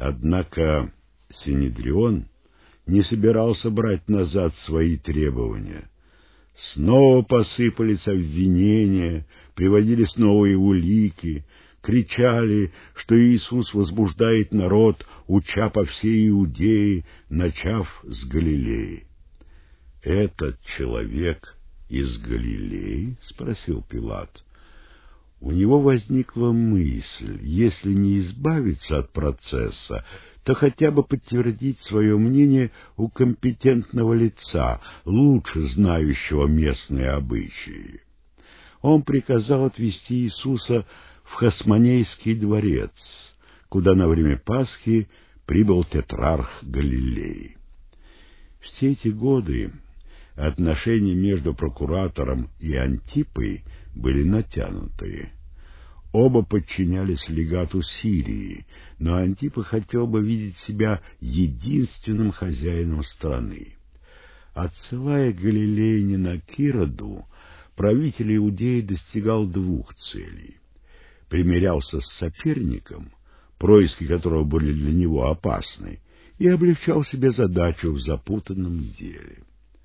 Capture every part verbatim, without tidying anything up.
Однако Синедрион не собирался брать назад свои требования. Снова посыпались обвинения, приводились новые улики, кричали, что Иисус возбуждает народ, уча по всей Иудее, начав с Галилеи. «Этот человек из Галилеи?» — спросил Пилат. У него возникла мысль, если не избавиться от процесса, то хотя бы подтвердить свое мнение у компетентного лица, лучше знающего местные обычаи. Он приказал отвезти Иисуса в Хасмонейский дворец, куда на время Пасхи прибыл тетрарх Галилеи. Все эти годы отношения между прокуратором и Антипой были натянутые. Оба подчинялись легату Сирии, но Антипа хотел бы видеть себя единственным хозяином страны. Отсылая галилеянина к Ироду, правитель Иудеи достигал двух целей. Примирялся с соперником, происки которого были для него опасны, и облегчал себе задачу в запутанном деле.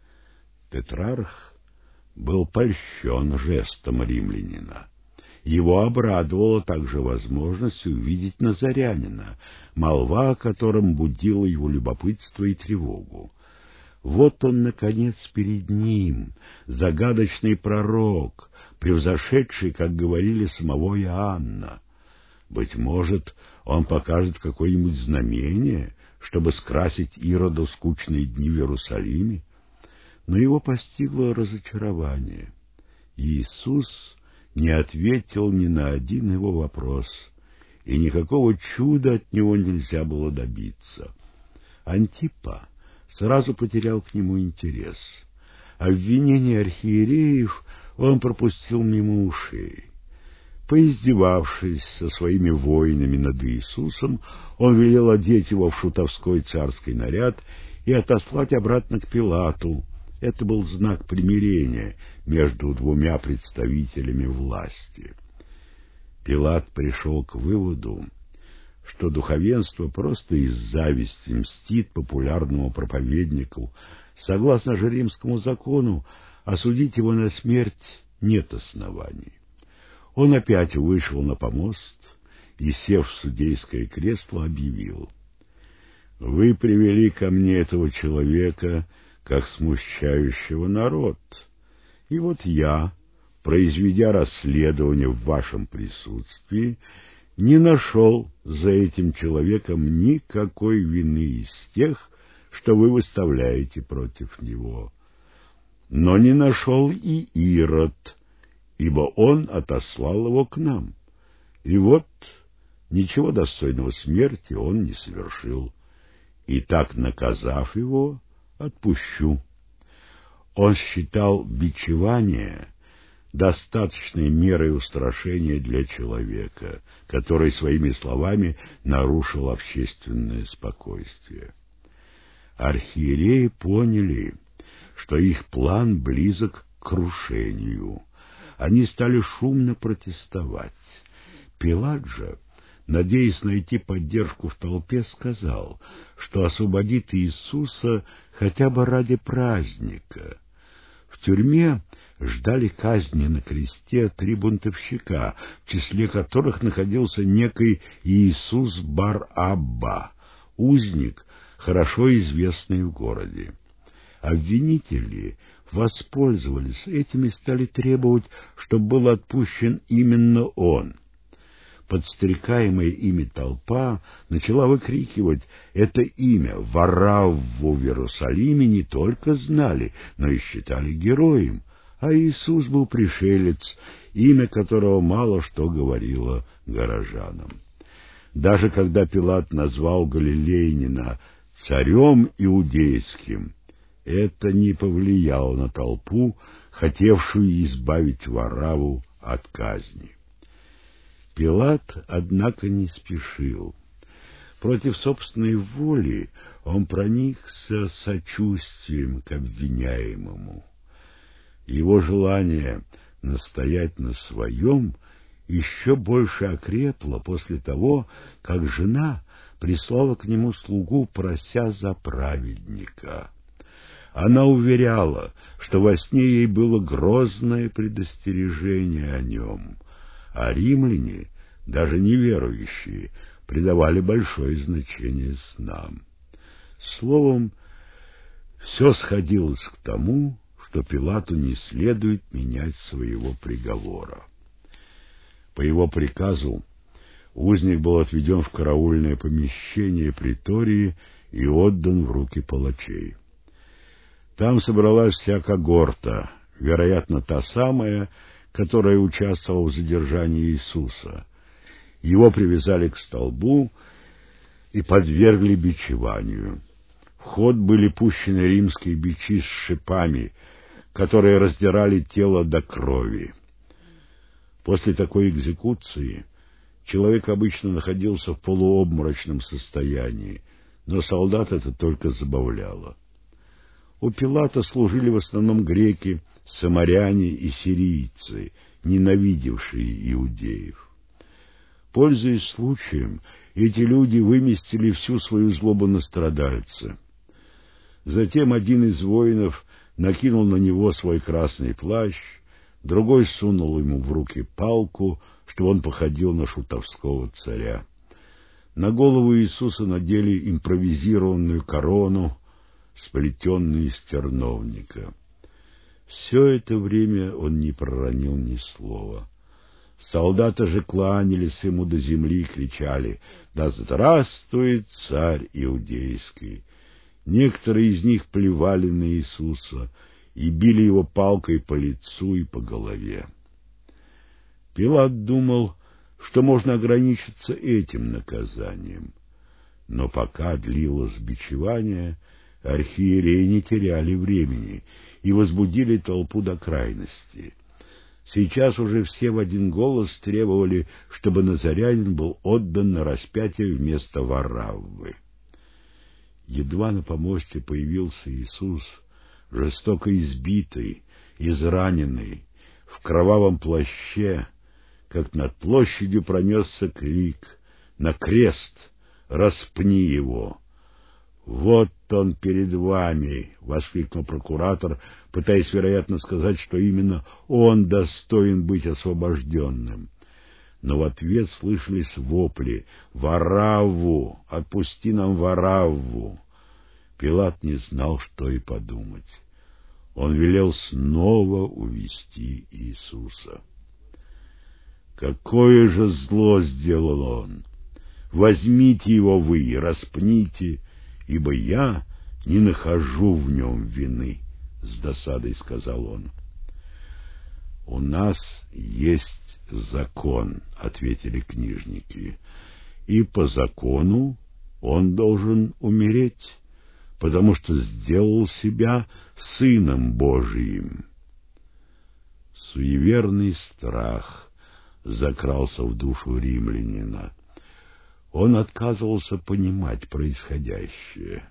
Тетрарх был польщен жестом римлянина. Его обрадовала также возможность увидеть назарянина, молва о котором будила его любопытство и тревогу. Вот он, наконец, перед ним, загадочный пророк, превзошедший, как говорили, самого Иоанна. Быть может, он покажет какое-нибудь знамение, чтобы скрасить Ироду скучные дни в Иерусалиме. Но его постигло разочарование. Иисус не ответил ни на один его вопрос, и никакого чуда от него нельзя было добиться. Антипа сразу потерял к нему интерес. Обвинения архиереев он пропустил мимо ушей. Поиздевавшись со своими воинами над Иисусом, он велел одеть его в шутовской царский наряд и отослать обратно к Пилату. Это был знак примирения между двумя представителями власти. Пилат пришел к выводу, что духовенство просто из зависти мстит популярному проповеднику. Согласно же римскому закону, осудить его на смерть нет оснований. Он опять вышел на помост и, сев в судейское кресло, объявил: «Вы привели ко мне этого человека как смущающего народ, и вот я, произведя расследование в вашем присутствии, не нашел за этим человеком никакой вины из тех, что вы выставляете против него. Но не нашел и Ирод, ибо он отослал его к нам. И вот ничего достойного смерти он не совершил, и так, наказав его, отпущу». Он считал бичевание достаточной мерой устрашения для человека, который своими словами нарушил общественное спокойствие. Архиереи поняли, что их план близок к крушению. Они стали шумно протестовать. Пилат же, надеясь найти поддержку в толпе, сказал, что освободит Иисуса хотя бы ради праздника. В тюрьме ждали казни на кресте три бунтовщика, в числе которых находился некий Иисус Бар-Абба, узник, хорошо известный в городе. Обвинители воспользовались этим и стали требовать, чтобы был отпущен именно он. Подстрекаемая ими толпа начала выкрикивать это имя. Варавву в Иерусалиме не только знали, но и считали героем, а Иисус был пришелец, имя которого мало что говорило горожанам. Даже когда Пилат назвал галилеянина царем иудейским, это не повлияло на толпу, хотевшую избавить Варавву от казни. Пилат, однако, не спешил. Против собственной воли он проникся сочувствием к обвиняемому. Его желание настоять на своем еще больше окрепла после того, как жена прислала к нему слугу, прося за праведника. Она уверяла, что во сне ей было грозное предостережение о нем, а римляне, даже неверующие, придавали большое значение снам. Словом, все сходилось к тому, что Пилату не следует менять своего приговора. По его приказу узник был отведен в караульное помещение притории и отдан в руки палачей. Там собралась вся когорта, вероятно, та самая, которая участвовала в задержании Иисуса. Его привязали к столбу и подвергли бичеванию. В ход были пущены римские бичи с шипами, которые раздирали тело до крови. После такой экзекуции человек обычно находился в полуобморочном состоянии, но солдат это только забавляло. У Пилата служили в основном греки, самаряне и сирийцы, ненавидевшие иудеев. Пользуясь случаем, эти люди выместили всю свою злобу на страдальца. Затем один из воинов накинул на него свой красный плащ, другой сунул ему в руки палку, чтобы он походил на шутовского царя. На голову Иисуса надели импровизированную корону, сплетенную из терновника. Все это время он не проронил ни слова. Солдаты же кланялись ему до земли и кричали: «Да здравствует царь иудейский!» Некоторые из них плевали на Иисуса и били его палкой по лицу и по голове. Пилат думал, что можно ограничиться этим наказанием. Но пока длилось бичевание, архиереи не теряли времени и возбудили толпу до крайности. Сейчас уже все в один голос требовали, чтобы Назарянин был отдан на распятие вместо Вараввы. Едва на помосте появился Иисус, жестоко избитый, израненный, в кровавом плаще, как над площадью пронесся крик: «На крест! Распни его!» «Вот он перед вами!» — воскликнул прокуратор, пытаясь, вероятно, сказать, что именно он достоин быть освобожденным. Но в ответ слышались вопли: «Варавву! Отпусти нам Варавву!» Пилат не знал, что и подумать. Он велел снова увести Иисуса. Какое же зло сделал он! Возьмите его вы и распните, ибо я не нахожу в нем вины, — с досадой сказал он. — У нас есть закон, — ответили книжники, — и по закону он должен умереть, потому что сделал себя Сыном Божиим. Суеверный страх закрался в душу римлянина. Он отказывался понимать происходящее.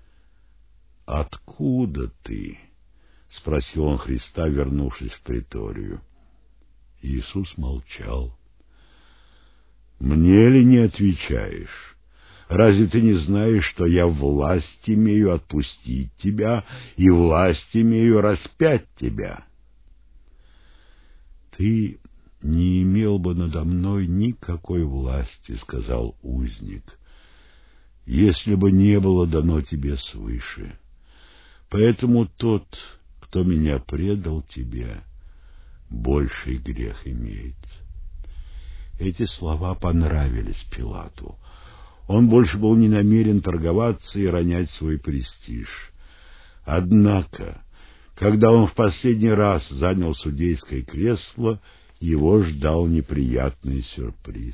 «Откуда ты?» — спросил он Христа, вернувшись в приторию. Иисус молчал. «Мне ли не отвечаешь? Разве ты не знаешь, что я власть имею отпустить тебя и власть имею распять тебя?» «Ты не имел бы надо мной никакой власти, — сказал узник, — если бы не было дано тебе свыше. Поэтому тот, кто меня предал тебе, больший грех имеет». Эти слова понравились Пилату. Он больше был не намерен торговаться и ронять свой престиж. Однако, когда он в последний раз занял судейское кресло, его ждал неприятный сюрприз.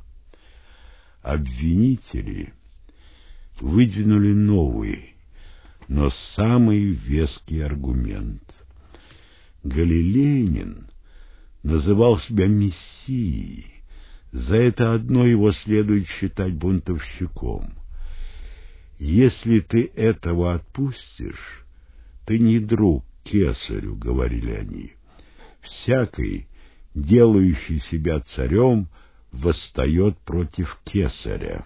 Обвинители выдвинули новый, но самый веский аргумент. Галилеянин называл себя мессией. За это одно его следует считать бунтовщиком. «Если ты этого отпустишь, ты не друг кесарю», — говорили они. «Всякий, делающий себя царем, восстает против кесаря.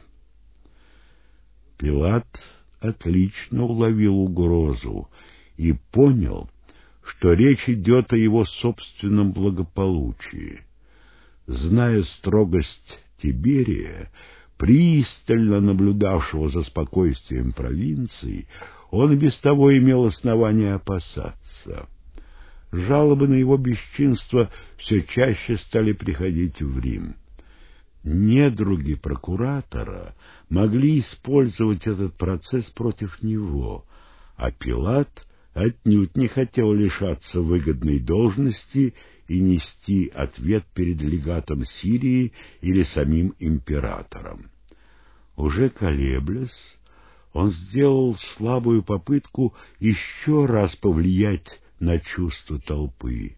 Пилат отлично уловил угрозу и понял, что речь идет о его собственном благополучии. Зная строгость Тиберия, пристально наблюдавшего за спокойствием провинции, он без того имел основания опасаться. Жалобы на его бесчинство все чаще стали приходить в Рим. Недруги прокуратора могли использовать этот процесс против него, а Пилат отнюдь не хотел лишаться выгодной должности и нести ответ перед легатом Сирии или самим императором. Уже колеблясь, он сделал слабую попытку еще раз повлиять на чувства толпы.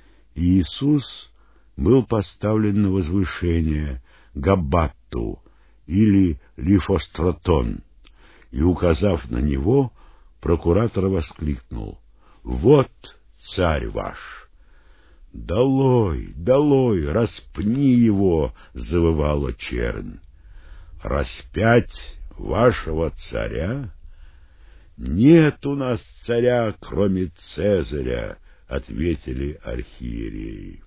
Иисус был поставлен на возвышение Габбатту или Лифостратон, и, указав на него, прокуратор воскликнул: «Вот царь ваш!» «Долой, долой, распни его!» — завывала чернь. «Распять вашего царя? Нет у нас царя, кроме Цезаря», — ответили архиереи.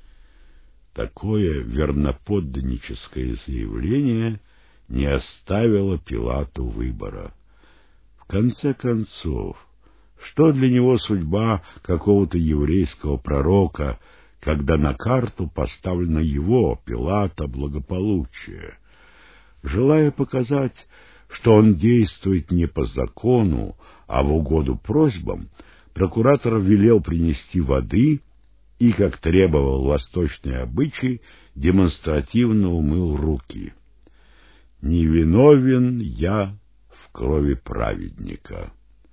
Такое верноподданническое заявление не оставило Пилату выбора. В конце концов, что для него судьба какого-то еврейского пророка, когда на карту поставлено его, Пилата, благополучие? Желая показать, что он действует не по закону, а в угоду просьбам, прокуратор велел принести воды и, как требовал восточный обычай, демонстративно умыл руки. «Невиновен я в крови праведника».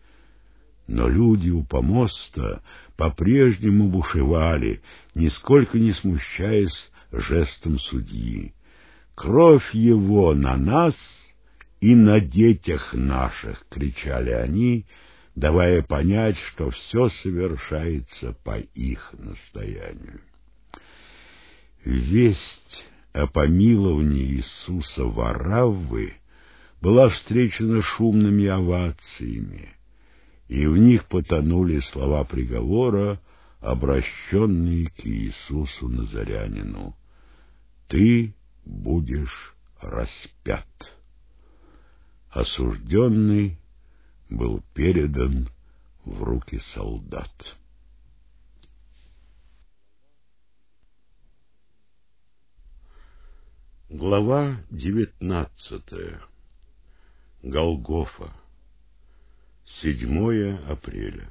Но люди у помоста по-прежнему бушевали, нисколько не смущаясь жестом судьи. «Кровь его на нас и на детях наших!» — кричали они, давая понять, что все совершается по их настоянию. Весть о помиловании Иисуса в Араввы была встречена шумными овациями, и в них потонули слова приговора, обращенные к Иисусу Назарянину: «Ты будешь распят». Осужденный был передан в руки солдат. Глава девятнадцатая. Голгофа. седьмое апреля.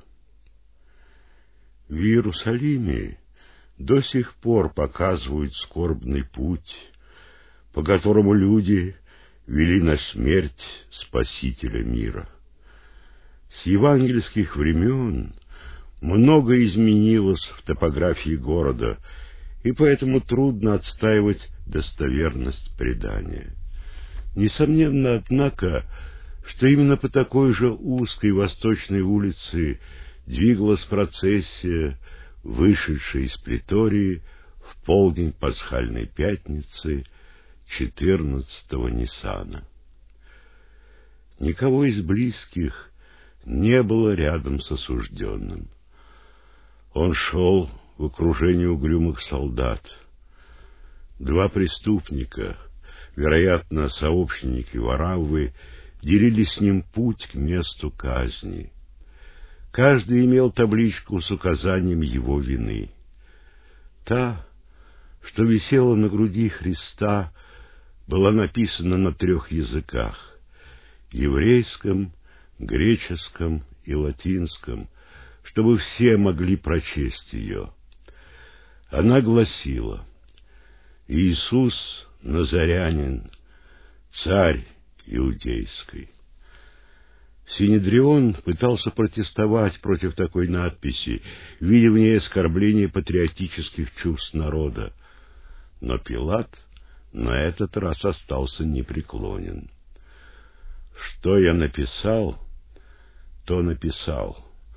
В Иерусалиме до сих пор показывают скорбный путь, по которому люди вели на смерть Спасителя мира. С евангельских времен многое изменилось в топографии города, и поэтому трудно отстаивать достоверность предания. Несомненно, однако, что именно по такой же узкой восточной улице двигалась процессия, вышедшая из Претории в полдень Пасхальной пятницы четырнадцатого Ниссана. Никого из близких не было рядом с осужденным. Он шел в окружении угрюмых солдат. Два преступника, вероятно, сообщники Вараввы, делили с ним путь к месту казни. Каждый имел табличку с указанием его вины. Та, что висела на груди Христа, была написана на трех языках — еврейском, греческом и латинском, чтобы все могли прочесть ее. Она гласила: «Иисус Назарянин, царь иудейской». Синедрион пытался протестовать против такой надписи, видя в ней оскорбление патриотических чувств народа. Но Пилат на этот раз остался непреклонен. «Что я написал, то написал.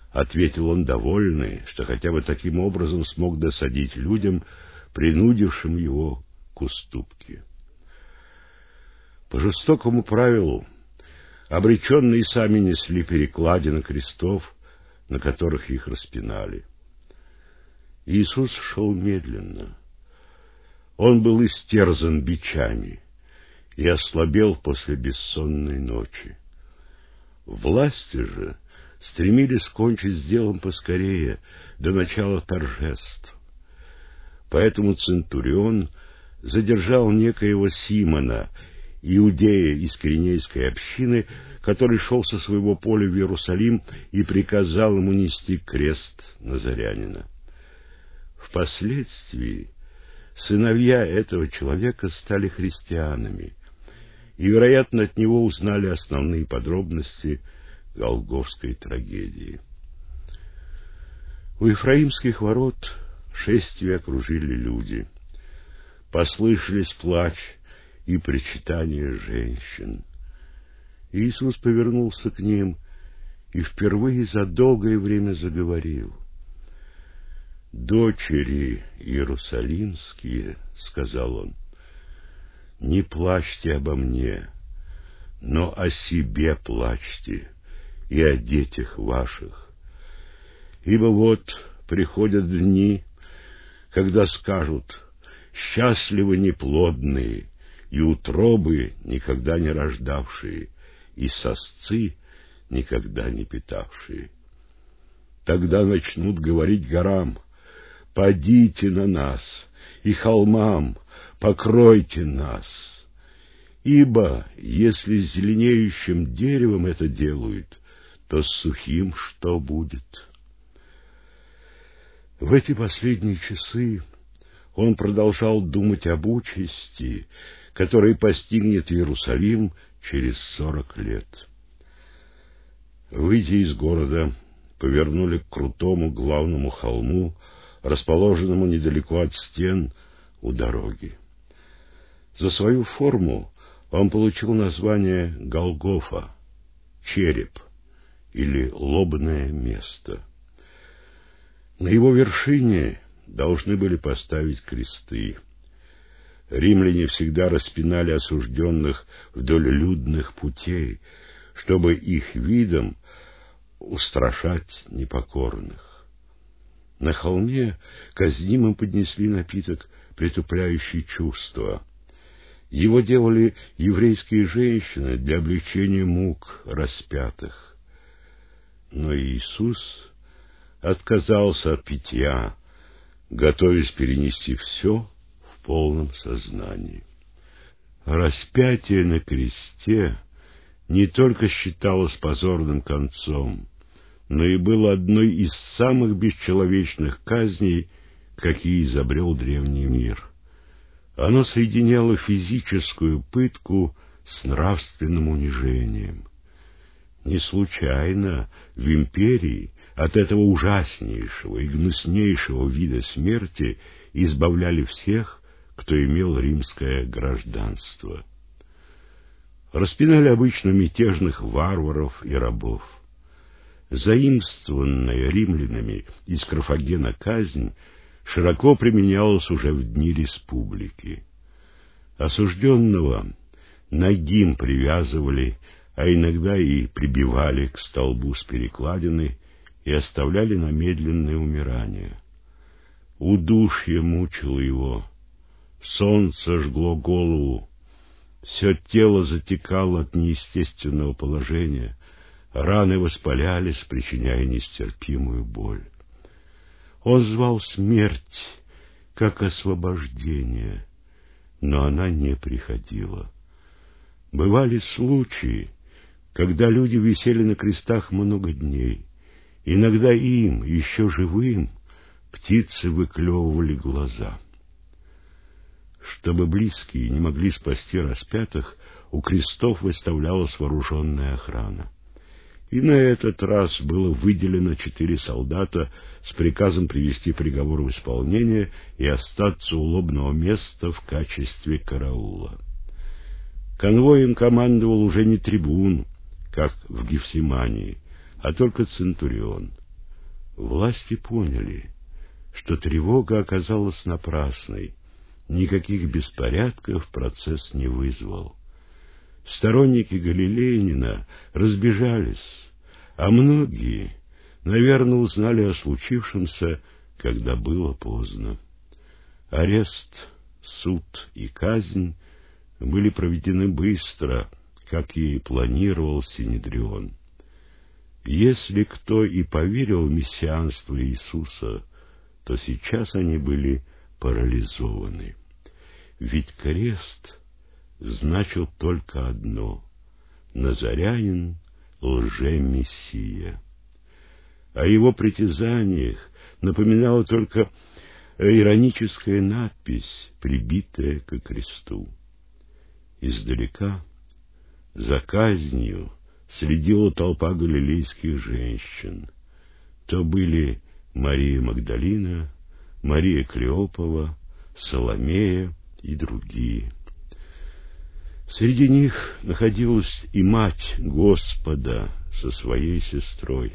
— ответил он, довольный, что хотя бы таким образом смог досадить людям, принудившим его к уступке. По жестокому правилу обреченные сами несли перекладины крестов, на которых их распинали. Иисус шел медленно. Он был истерзан бичами и ослабел после бессонной ночи. Власти же стремились кончить с делом поскорее, до начала торжеств. Поэтому центурион задержал некоего Симона, иудея из Киринейской общины, который шел со своего поля в Иерусалим, и приказал ему нести крест назарянина. Впоследствии сыновья этого человека стали христианами, и, вероятно, от него узнали основные подробности Голгофской трагедии. У Ефраимских ворот шествие окружили люди. Послышались плач и причитания женщин. Иисус повернулся к ним и впервые за долгое время заговорил. «Дочери иерусалимские, — сказал он, — не плачьте обо мне, но о себе плачьте и о детях ваших. Ибо вот приходят дни, когда скажут: счастливы неплодные и утробы, никогда не рождавшие, и сосцы, никогда не питавшие. Тогда начнут говорить горам: падите на нас, и холмам: покройте нас. Ибо если с зеленеющим деревом это делают, то с сухим что будет?» В эти последние часы он продолжал думать об участи, которая постигнет Иерусалим через сорок лет. Выйдя из города, повернули к крутому главному холму, расположенному недалеко от стен у дороги. За свою форму он получил название Голгофа — череп или лобное место. На его вершине должны были поставить кресты. Римляне всегда распинали осужденных вдоль людных путей, чтобы их видом устрашать непокорных. На холме казнимым поднесли напиток, притупляющий чувства. Его делали еврейские женщины для облегчения мук распятых. Но Иисус отказался от питья, готовясь перенести все в полном сознании. Распятие на кресте не только считалось позорным концом, но и было одной из самых бесчеловечных казней, какие изобрел древний мир. Оно соединяло физическую пытку с нравственным унижением. Не случайно в империи от этого ужаснейшего и гнуснейшего вида смерти избавляли всех, кто имел римское гражданство. Распинали обычно мятежных варваров и рабов. Заимствованная римлянами из Карфагена казнь широко применялась уже в дни республики. Осужденного нагим привязывали, а иногда и прибивали к столбу с перекладиной и оставляли на медленное умирание. Удушье мучило его, солнце жгло голову, все тело затекало от неестественного положения, раны воспалялись, причиняя нестерпимую боль. Он звал смерть как освобождение, но она не приходила. Бывали случаи, когда люди висели на крестах много дней. Иногда им, еще живым, птицы выклевывали глаза. Чтобы близкие не могли спасти распятых, у крестов выставлялась вооруженная охрана. И на этот раз было выделено четыре солдата с приказом привести приговор в исполнение и остаться у лобного места в качестве караула. Конвоем командовал уже не трибун, как в Гефсимании, а только центурион. Власти поняли, что тревога оказалась напрасной, никаких беспорядков процесс не вызвал. Сторонники Галилеянина разбежались, а многие, наверное, узнали о случившемся, когда было поздно. Арест, суд и казнь были проведены быстро, как и планировал Синедрион. Если кто и поверил в мессианство Иисуса, то сейчас они были парализованы. Ведь крест значил только одно — Назарянин — лже-мессия. О его притязаниях напоминала только ироническая надпись, прибитая к кресту. Издалека за казнью следила толпа галилейских женщин. То были Мария Магдалина, Мария Клеопова, Соломея и другие. Среди них находилась и мать Господа со своей сестрой.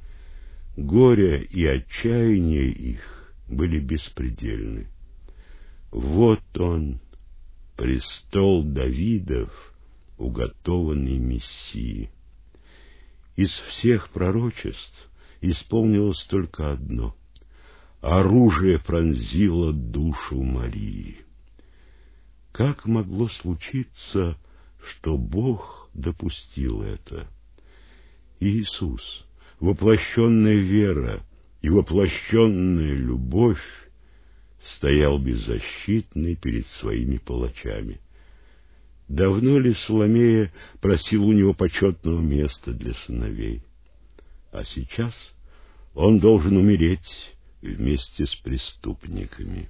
Горе и отчаяние их были беспредельны. Вот он, престол Давидов, уготованный Мессии. Из всех пророчеств исполнилось только одно — оружие пронзило душу Марии. Как могло случиться, что Бог допустил это? Иисус, воплощенная вера и воплощенная любовь, стоял беззащитный перед своими палачами. Давно ли Соломея просил у него почетного места для сыновей? А сейчас он должен умереть вместе с преступниками.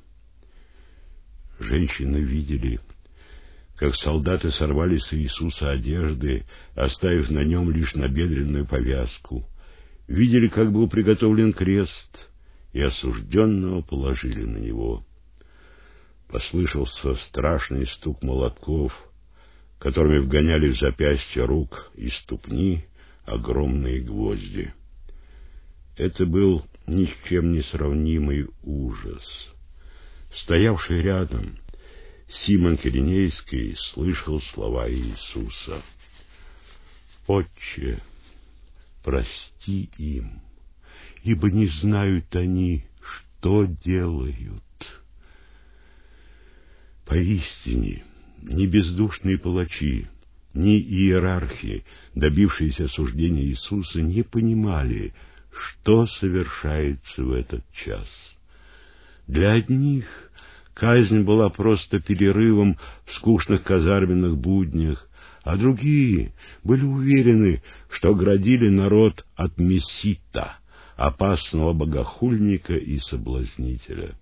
Женщины видели, как солдаты сорвали с Иисуса одежды, оставив на нем лишь набедренную повязку. Видели, как был приготовлен крест, и осужденного положили на него. Послышался страшный стук молотков, которыми вгоняли в запястья рук и ступни огромные гвозди. Это был ни с чем не сравнимый ужас. Стоявший рядом Симон Киринейский слышал слова Иисуса: «Отче, прости им, ибо не знают они, что делают». Поистине, ни бездушные палачи, ни иерархи, добившиеся осуждения Иисуса, не понимали, что совершается в этот час. Для одних казнь была просто перерывом в скучных казарменных буднях, а другие были уверены, что оградили народ от мессита, опасного богохульника и соблазнителя.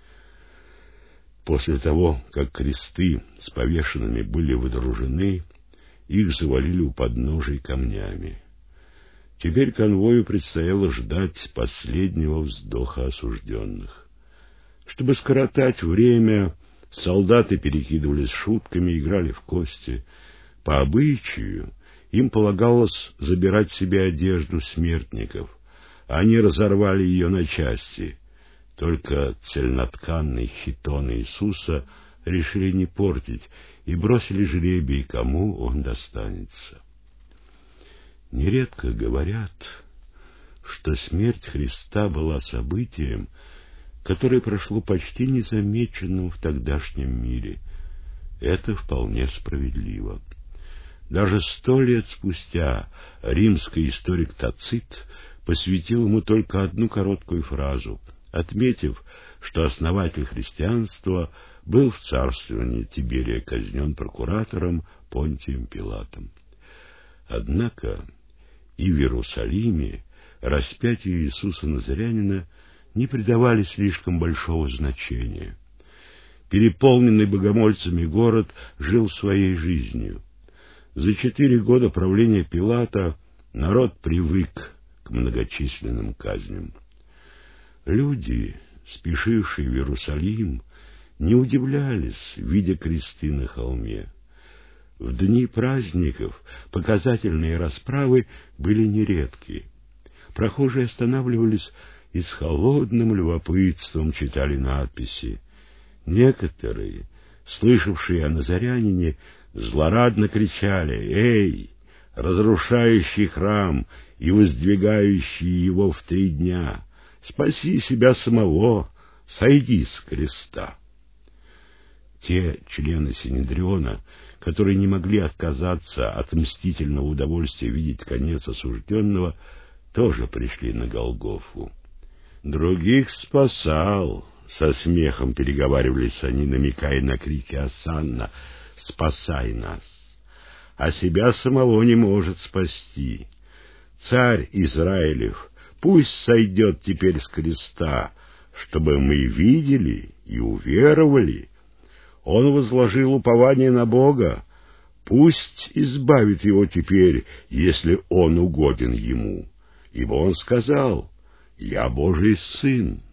После того, как кресты с повешенными были выдружены, их завалили у подножий камнями. Теперь конвою предстояло ждать последнего вздоха осужденных. Чтобы скоротать время, солдаты перекидывались шутками, играли в кости. По обычаю им полагалось забирать себе одежду смертников. Они разорвали ее на части. Только цельнотканный хитон Иисуса решили не портить и бросили жребий, кому он достанется. Нередко говорят, что смерть Христа была событием, которое прошло почти незамеченным в тогдашнем мире. Это вполне справедливо. Даже сто лет спустя римский историк Тацит посвятил ему только одну короткую фразу, отметив, что основатель христианства был в царствовании Тиберия казнен прокуратором Понтием Пилатом. Однако и в Иерусалиме распятию Иисуса Назарянина не придавали слишком большого значения. Переполненный богомольцами город жил своей жизнью. За четыре года правления Пилата народ привык к многочисленным казням. Люди, спешившие в Иерусалим, не удивлялись, видя кресты на холме. В дни праздников показательные расправы были нередки. Прохожие останавливались и с холодным любопытством читали надписи. Некоторые, слышавшие о Назарянине, злорадно кричали: «Эй, разрушающий храм и воздвигающий его в три дня, спаси себя самого, сойди с креста!» Те члены Синедриона, которые не могли отказаться от мстительного удовольствия видеть конец осужденного, тоже пришли на Голгофу. «Других спасал», — со смехом переговаривались они, намекая на крики Осанна: «Спасай нас!» А себя самого не может спасти. Царь Израилев пусть сойдет теперь с креста, чтобы мы видели и уверовали. Он возложил упование на Бога, пусть избавит его теперь, если он угоден ему, ибо он сказал: «Я Божий сын».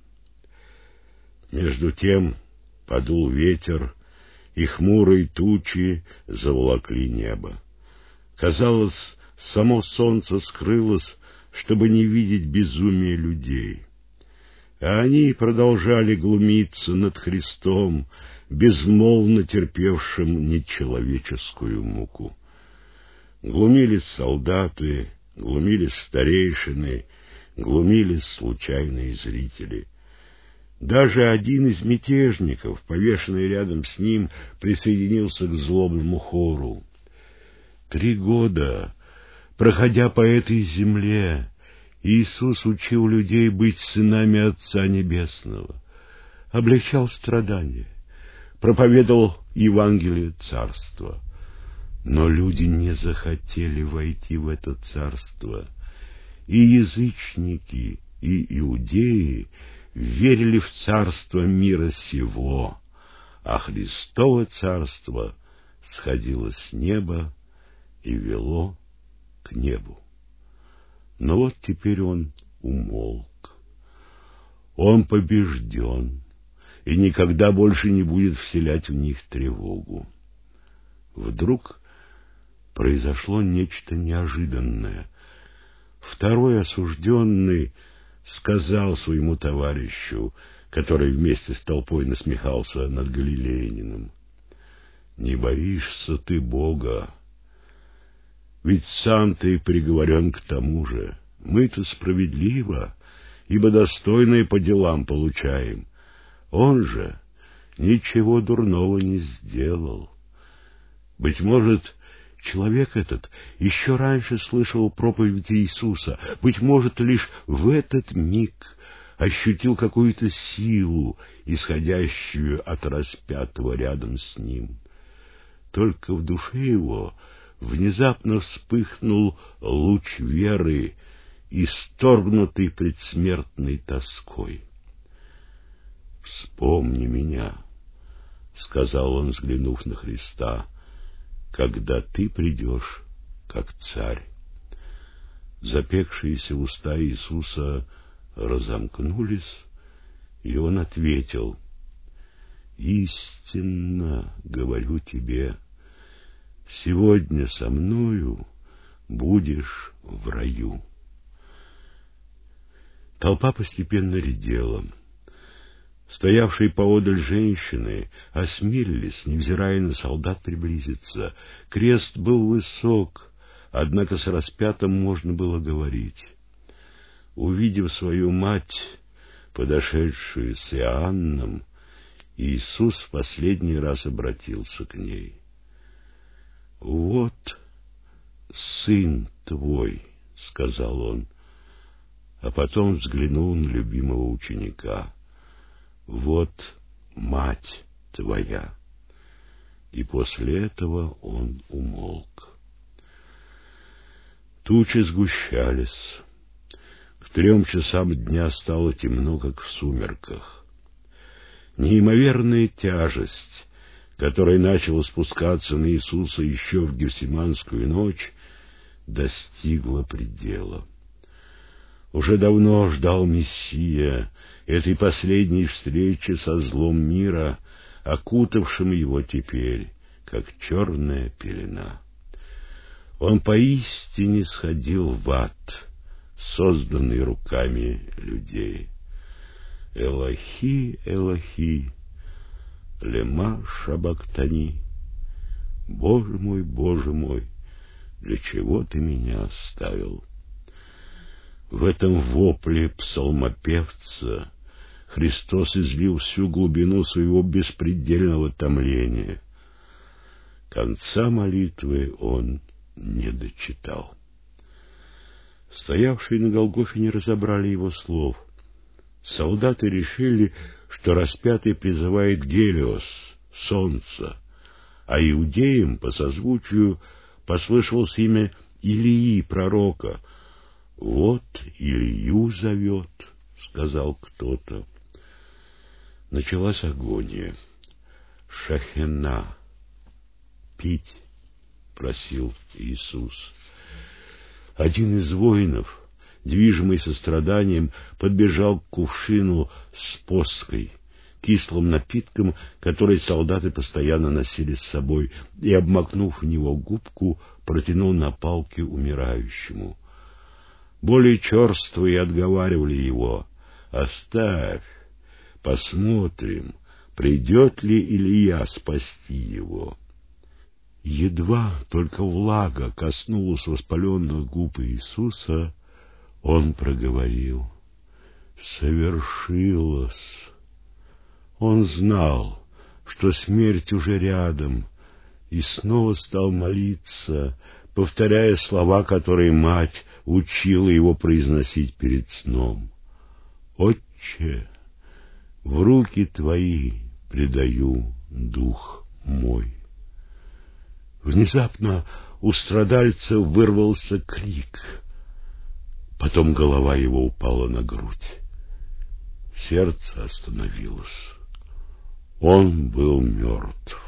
Между тем подул ветер, и хмурые тучи заволокли небо. Казалось, само солнце скрылось, чтобы не видеть безумия людей. А они продолжали глумиться над Христом, безмолвно терпевшим нечеловеческую муку. Глумились солдаты, глумились старейшины, глумились случайные зрители. Даже один из мятежников, повешенный рядом с ним, присоединился к злобному хору. Три года, проходя по этой земле, Иисус учил людей быть сынами Отца Небесного, облегчал страдания, проповедовал Евангелие Царства. Но люди не захотели войти в это царство, и язычники, и иудеи верили в царство мира сего, а Христово царство сходило с неба и вело к небу. Но вот теперь он умолк. Он побежден и никогда больше не будет вселять в них тревогу. Вдруг произошло нечто неожиданное. Второй осужденный сказал своему товарищу, который вместе с толпой насмехался над галилеянином: «Не боишься ты Бога? Ведь сам ты приговорен к тому же. Мы-то справедливо, ибо достойные по делам получаем. Он же ничего дурного не сделал. Быть может, человек этот еще раньше слышал проповедь Иисуса, быть может, лишь в этот миг ощутил какую-то силу, исходящую от распятого рядом с ним. Только в душе его внезапно вспыхнул луч веры, исторгнутый предсмертной тоской. «Вспомни меня», — сказал он, взглянув на Христа, — «когда ты придешь, как царь». Запекшиеся уста Иисуса разомкнулись, и он ответил: «Истинно говорю тебе, сегодня со мною будешь в раю». Толпа постепенно редела. Стоявшие поодаль женщины осмелились, невзирая на солдат, приблизиться. Крест был высок, однако с распятым можно было говорить. Увидев свою мать, подошедшую с Иоанном, Иисус в последний раз обратился к ней: «Вот сын твой», — сказал он, а потом взглянул на любимого ученика: «Вот мать твоя». И после этого он умолк. Тучи сгущались. К трем часам дня стало темно, как в сумерках. Неимоверная тяжесть, которая начала спускаться на Иисуса еще в Гефсиманскую ночь, достигла предела. Уже давно ждал Мессия этой последней встречи со злом мира, окутавшим его теперь, как черная пелена. Он поистине сходил в ад, созданный руками людей. Элохи, Элохи, лема шабактани. Боже мой, Боже мой, для чего ты меня оставил? В этом вопле псалмопевца Христос излил всю глубину своего беспредельного томления. Конца молитвы он не дочитал. Стоявшие на Голгофе не разобрали его слов. Солдаты решили, что распятый призывает Гелиос, солнце, а иудеям по созвучию послышалось имя Илии, пророка. «Вот Илью зовет», — сказал кто-то. Началась агония. «Шахена, пить», — просил Иисус. Один из воинов, движимый состраданием, подбежал к кувшину с поской, кислым напитком, который солдаты постоянно носили с собой, и, обмакнув в него губку, протянул на палке умирающему. Более черствые отговаривали его: «Оставь, посмотрим, придет ли Илья спасти его». Едва только влага коснулась воспаленных губ Иисуса, он проговорил: «Совершилось». Он знал, что смерть уже рядом, и снова стал молиться, повторяя слова, которые мать учила его произносить перед сном. «Отче, в руки Твои предаю дух мой». Внезапно у страдальца вырвался крик. Потом голова его упала на грудь. Сердце остановилось. Он был мертв.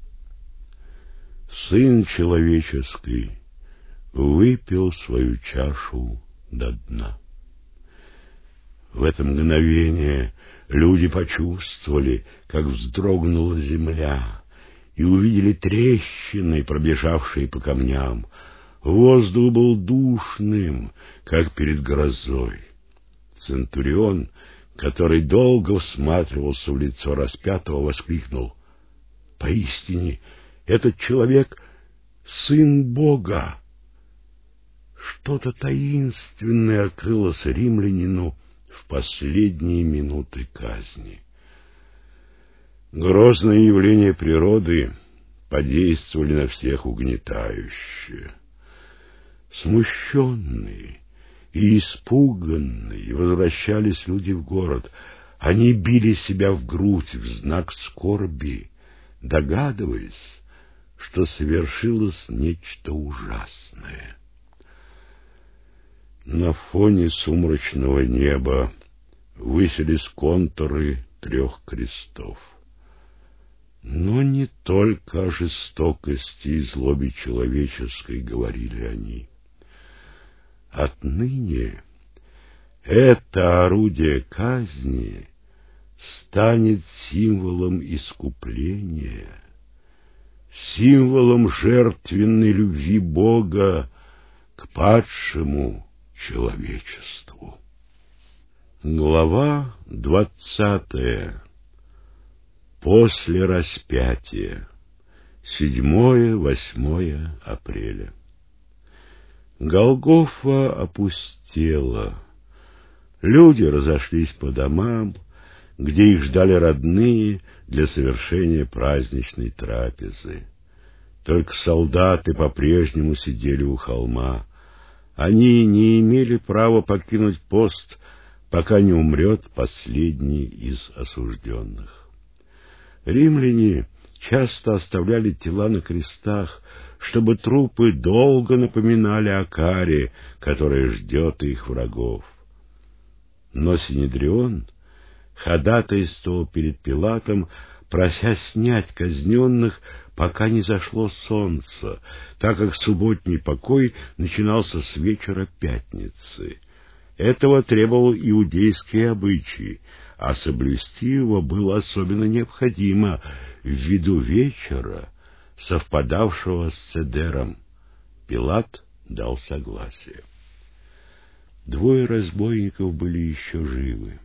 Сын человеческий выпил свою чашу до дна. В это мгновение люди почувствовали, как вздрогнула земля, и увидели трещины, пробежавшие по камням. Воздух был душным, как перед грозой. Центурион, который долго всматривался в лицо распятого, воскликнул: «Поистине, этот человек — Сын Бога!» Что-то таинственное открылось римлянину в последние минуты казни. Грозные явления природы подействовали на всех угнетающе. Смущенные и испуганные возвращались люди в город. Они били себя в грудь в знак скорби, догадываясь, что совершилось нечто ужасное. На фоне сумрачного неба высились контуры трех крестов. Но не только о жестокости и злобе человеческой говорили они. Отныне это орудие казни станет символом искупления, символом жертвенной любви Бога к падшему человечеству. Глава двадцатая. После распятия. седьмое-восьмое апреля. Голгофа опустела. Люди разошлись по домам, где их ждали родные для совершения праздничной трапезы. Только солдаты по-прежнему сидели у холма. Они не имели права покинуть пост, пока не умрет последний из осужденных. Римляне часто оставляли тела на крестах, чтобы трупы долго напоминали о каре, которая ждет их врагов. Но Синедрион ходатайствовал перед Пилатом, прося снять казненных, пока не зашло солнце, так как субботний покой начинался с вечера пятницы. Этого требовал иудейский обычай, а соблюсти его было особенно необходимо ввиду вечера, совпадавшего с Седером. Пилат дал согласие. Двое разбойников были еще живы.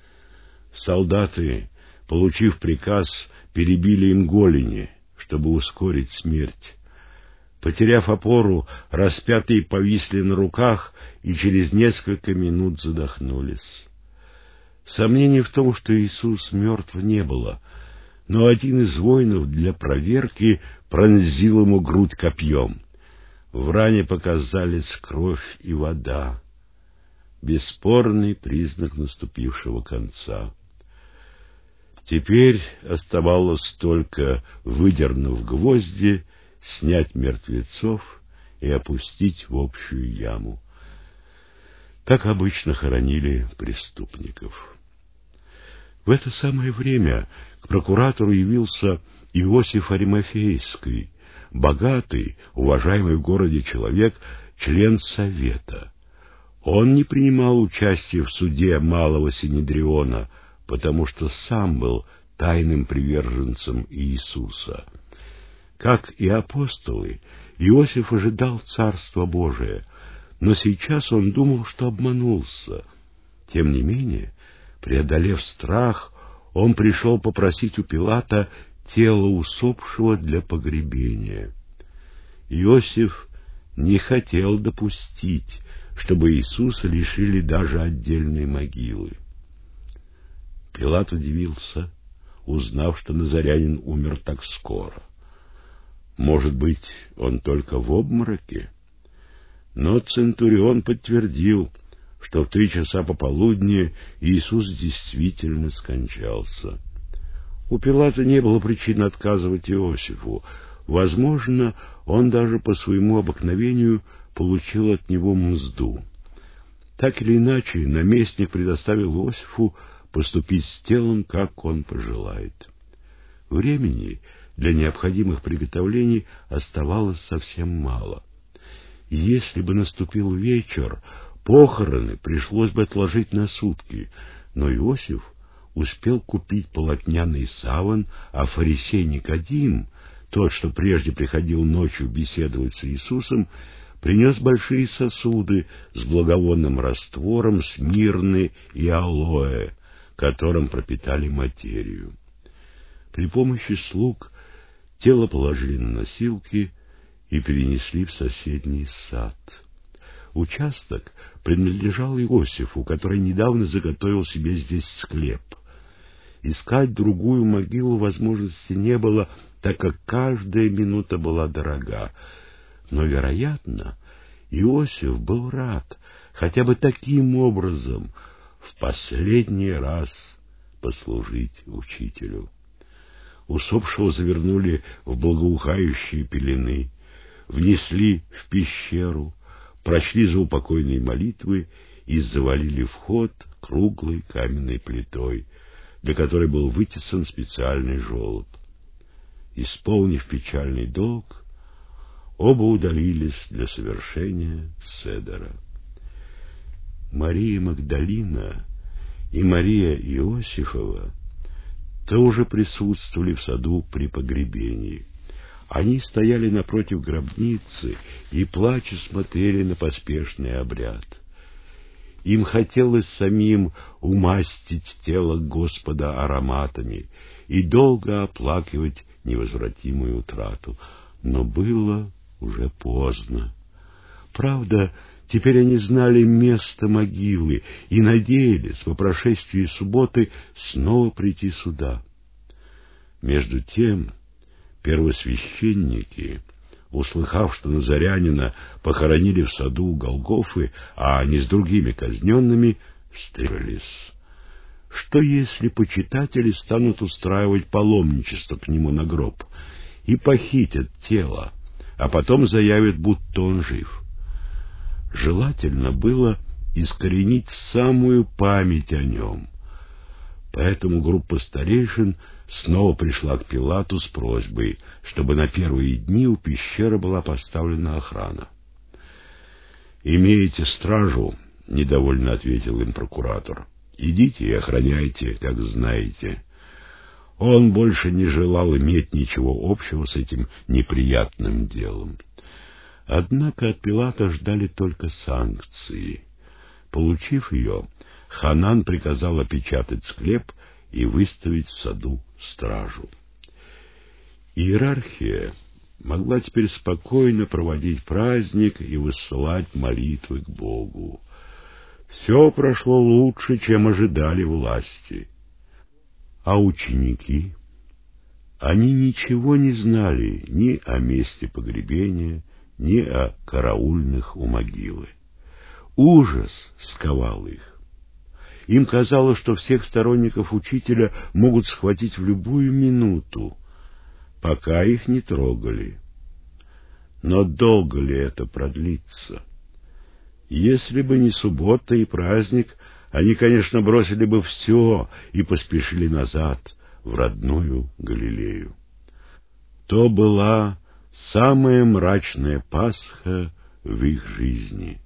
Солдаты, получив приказ, перебили им голени, чтобы ускорить смерть. Потеряв опору, распятые повисли на руках и через несколько минут задохнулись. Сомнений в том, что Иисус мертв, не было, но один из воинов для проверки пронзил ему грудь копьем. В ране показались кровь и вода, бесспорный признак наступившего конца. Теперь оставалось только, выдернув гвозди, снять мертвецов и опустить в общую яму. Так обычно хоронили преступников. В это самое время к прокуратору явился Иосиф Аримафейский, богатый, уважаемый в городе человек, член совета. Он не принимал участия в суде Малого Синедриона, потому что сам был тайным приверженцем Иисуса. Как и апостолы, Иосиф ожидал Царства Божия, но сейчас он думал, что обманулся. Тем не менее, преодолев страх, он пришел попросить у Пилата тело усопшего для погребения. Иосиф не хотел допустить, чтобы Иисуса лишили даже отдельной могилы. Пилат удивился, узнав, что назарянин умер так скоро. Может быть, он только в обмороке? Но центурион подтвердил, что в три часа пополудни Иисус действительно скончался. У Пилата не было причин отказывать Иосифу. Возможно, он даже по своему обыкновению получил от него мзду. Так или иначе, наместник предоставил Иосифу поступить с телом, как он пожелает. Времени для необходимых приготовлений оставалось совсем мало. Если бы наступил вечер, похороны пришлось бы отложить на сутки, но Иосиф успел купить полотняный саван, а фарисей Никодим, тот, что прежде приходил ночью беседовать с Иисусом, принес большие сосуды с благовонным раствором смирны и алоэ, которым пропитали материю. При помощи слуг тело положили на носилки и перенесли в соседний сад. Участок принадлежал Иосифу, который недавно заготовил себе здесь склеп. Искать другую могилу возможности не было, так как каждая минута была дорога. Но, вероятно, Иосиф был рад хотя бы таким образом в последний раз послужить учителю. Усопшего завернули в благоухающие пелены, внесли в пещеру, прочли заупокойные молитвы и завалили вход круглой каменной плитой, для которой был вытесан специальный желоб. Исполнив печальный долг, оба удалились для совершения седера. Мария Магдалина и Мария Иосифова тоже присутствовали в саду при погребении. Они стояли напротив гробницы и, плача, смотрели на поспешный обряд. Им хотелось самим умастить тело Господа ароматами и долго оплакивать невозвратимую утрату, но было уже поздно. Правда, теперь они знали место могилы и надеялись по прошествии субботы снова прийти сюда. Между тем первосвященники, услыхав, что назарянина похоронили в саду у Голгофы, а не с другими казненными, встревались. Что если почитатели станут устраивать паломничество к нему на гроб и похитят тело, а потом заявят, будто он жив? Желательно было искоренить самую память о нем. Поэтому группа старейшин снова пришла к Пилату с просьбой, чтобы на первые дни у пещеры была поставлена охрана. «Имеете стражу?» — недовольно ответил им прокуратор. «Идите и охраняйте, как знаете». Он больше не желал иметь ничего общего с этим неприятным делом. Однако от Пилата ждали только санкции. Получив ее, Ханан приказал опечатать склеп и выставить в саду стражу. Иерархия могла теперь спокойно проводить праздник и высылать молитвы к Богу. Все прошло лучше, чем ожидали власти. А ученики? Они ничего не знали ни о месте погребения, ни о караульных у могилы. Ужас сковал их. Им казалось, что всех сторонников учителя могут схватить в любую минуту, пока их не трогали. Но долго ли это продлится? Если бы не суббота и праздник, они, конечно, бросили бы все и поспешили назад, в родную Галилею. То была самая мрачная Пасха в их жизни.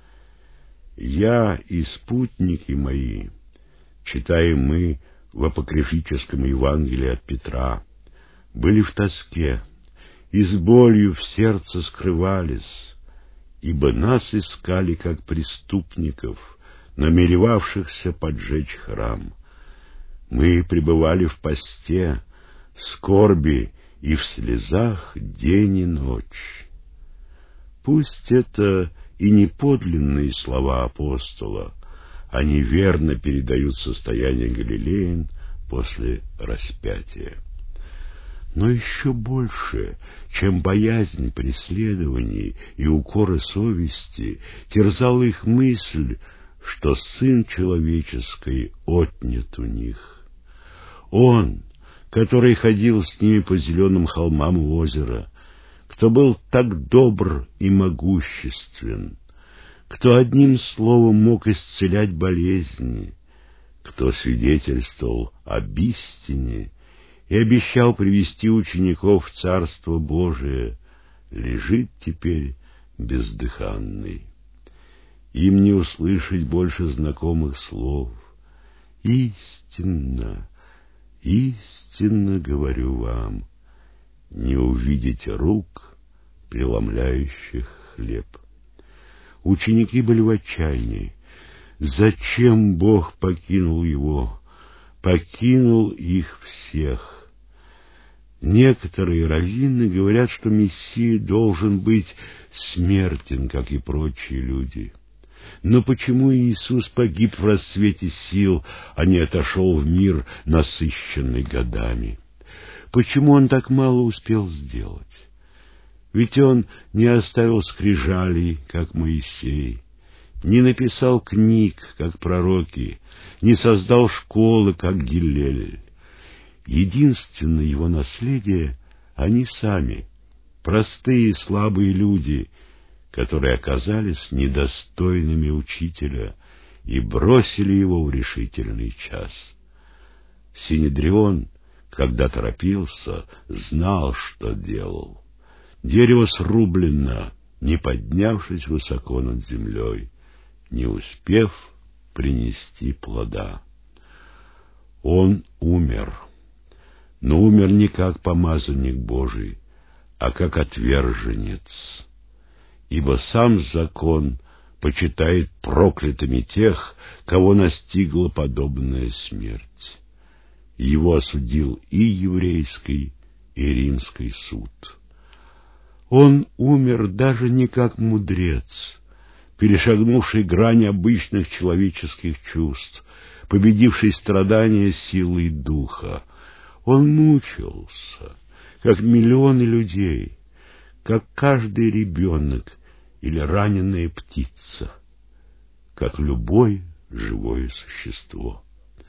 Я и спутники мои, читаем мы в апокрифическом Евангелии от Петра, были в тоске и с болью в сердце скрывались, ибо нас искали как преступников, намеревавшихся поджечь храм. Мы пребывали в посте, скорби и в слезах день и ночь. Пусть это и не подлинные слова апостола, они верно передают состояние галилеян после распятия. Но еще больше, чем боязнь преследований и укоры совести, терзала их мысль, что Сын Человеческий отнят у них. Он, который ходил с ними по зеленым холмам озера, кто был так добр и могуществен, кто одним словом мог исцелять болезни, кто свидетельствовал об истине и обещал привести учеников в Царство Божие, лежит теперь бездыханный. Им не услышать больше знакомых слов. Истинно, истинно говорю вам, не увидите рук, преломляющих хлеб. Ученики были в отчаянии. Зачем Бог покинул его? Покинул их всех. Некоторые раввины говорят, что Мессия должен быть смертен, как и прочие люди. Но почему Иисус погиб в расцвете сил, а не отошел в мир, насыщенный годами? Почему Он так мало успел сделать? Ведь Он не оставил скрижалей, как Моисей, не написал книг, как пророки, не создал школы, как Гиллель. Единственное Его наследие — они сами, простые слабые люди, которые оказались недостойными учителя и бросили его в решительный час. Синедрион, когда торопился, знал, что делал. Дерево срублено, не поднявшись высоко над землей, не успев принести плода. Он умер, но умер не как помазанник Божий, а как отверженец. Ибо сам закон почитает проклятыми тех, кого настигла подобная смерть. Его осудил и еврейский, и римский суд. Он умер даже не как мудрец, перешагнувший грань обычных человеческих чувств, победивший страдания силой духа. Он мучился, как миллионы людей, как каждый ребенок или раненая птица, как любое живое существо.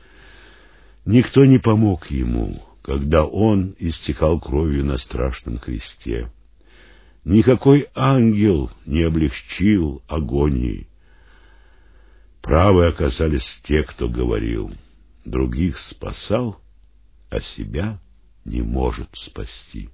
Никто не помог ему, когда он истекал кровью на страшном кресте. Никакой ангел не облегчил агонии. Правы оказались те, кто говорил: других спасал, а себя не может спасти.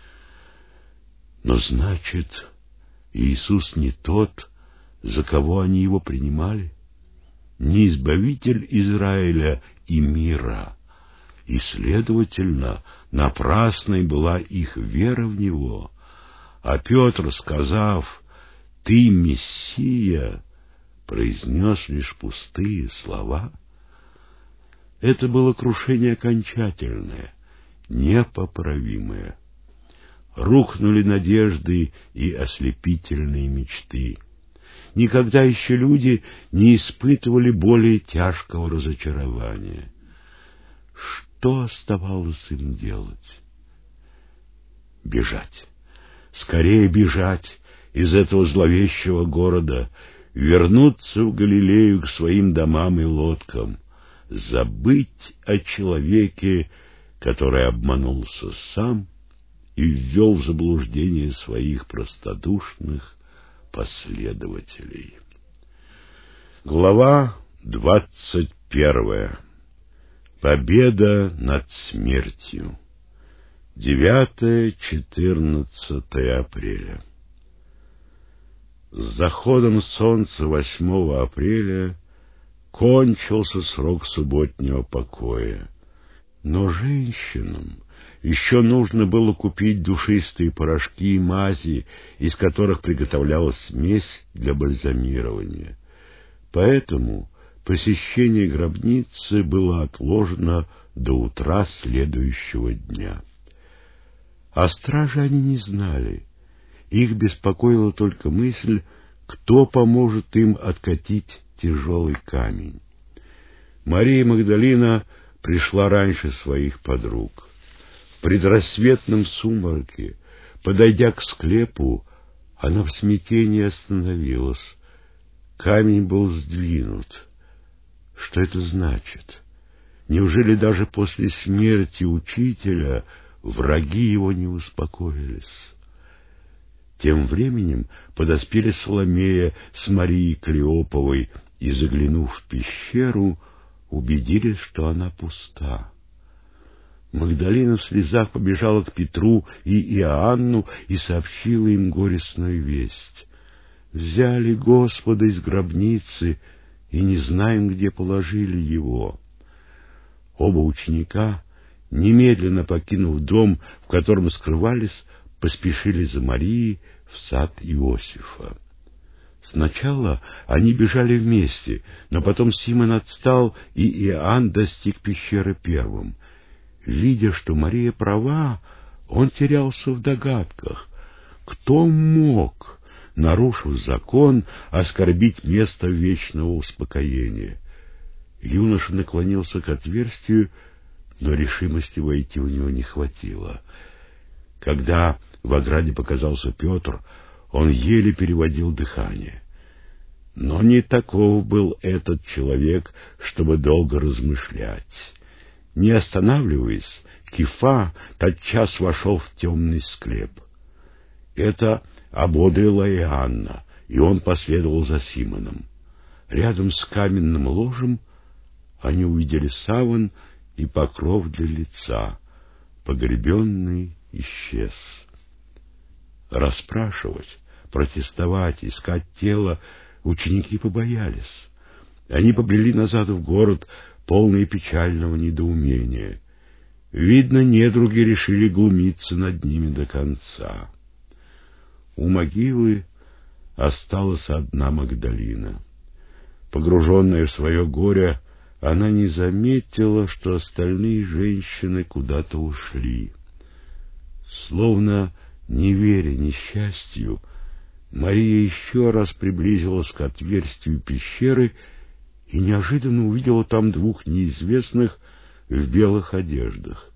Но значит, Иисус не тот, за кого они его принимали, не избавитель Израиля и мира, и, следовательно, напрасной была их вера в него. А Петр, сказав: «Ты Мессия», произнес лишь пустые слова. Это было крушение окончательное, непоправимое. Рухнули надежды и ослепительные мечты. Никогда еще люди не испытывали более тяжкого разочарования. Что оставалось им делать? Бежать. Скорее бежать из этого зловещего города, вернуться в Галилею к своим домам и лодкам, забыть о человеке, который обманулся сам и ввел в заблуждение своих простодушных последователей. Глава двадцать первая. Победа над смертью. девятое-четырнадцатое апреля. С заходом солнца восьмого апреля кончился срок субботнего покоя. Но женщинам еще нужно было купить душистые порошки и мази, из которых приготовлялась смесь для бальзамирования. Поэтому посещение гробницы было отложено до утра следующего дня. О страже они не знали. Их беспокоила только мысль, кто поможет им откатить тяжелый камень. Мария Магдалина пришла раньше своих подруг. В предрассветном сумраке, подойдя к склепу, она в смятении остановилась. Камень был сдвинут. Что это значит? Неужели даже после смерти учителя враги его не успокоились? Тем временем подоспели Соломея с Марией Клеоповой и, заглянув в пещеру, убедились, что она пуста. Магдалина в слезах побежала к Петру и Иоанну и сообщила им горестную весть. «Взяли Господа из гробницы и не знаем, где положили его». Оба ученика, немедленно покинув дом, в котором скрывались, поспешили за Марией в сад Иосифа. Сначала они бежали вместе, но потом Симон отстал, и Иоанн достиг пещеры первым. Видя, что Мария права, он терялся в догадках. Кто мог, нарушив закон, оскорбить место вечного успокоения? Юноша наклонился к отверстию, но решимости войти у него не хватило. Когда в ограде показался Петр, он еле переводил дыхание. Но не таков был этот человек, чтобы долго размышлять. Не останавливаясь, Кифа тотчас вошел в темный склеп. Это ободрило Иоанна, и он последовал за Симоном. Рядом с каменным ложем они увидели саван и покров для лица. Погребенный исчез. Расспрашивать, протестовать, искать тело ученики побоялись. Они побрели назад в город, полные печального недоумения. Видно, недруги решили глумиться над ними до конца. У могилы осталась одна Магдалина. Погруженная в свое горе, она не заметила, что остальные женщины куда-то ушли. Словно не веря несчастью, Мария еще раз приблизилась к отверстию пещеры и неожиданно увидела там двух неизвестных в белых одеждах.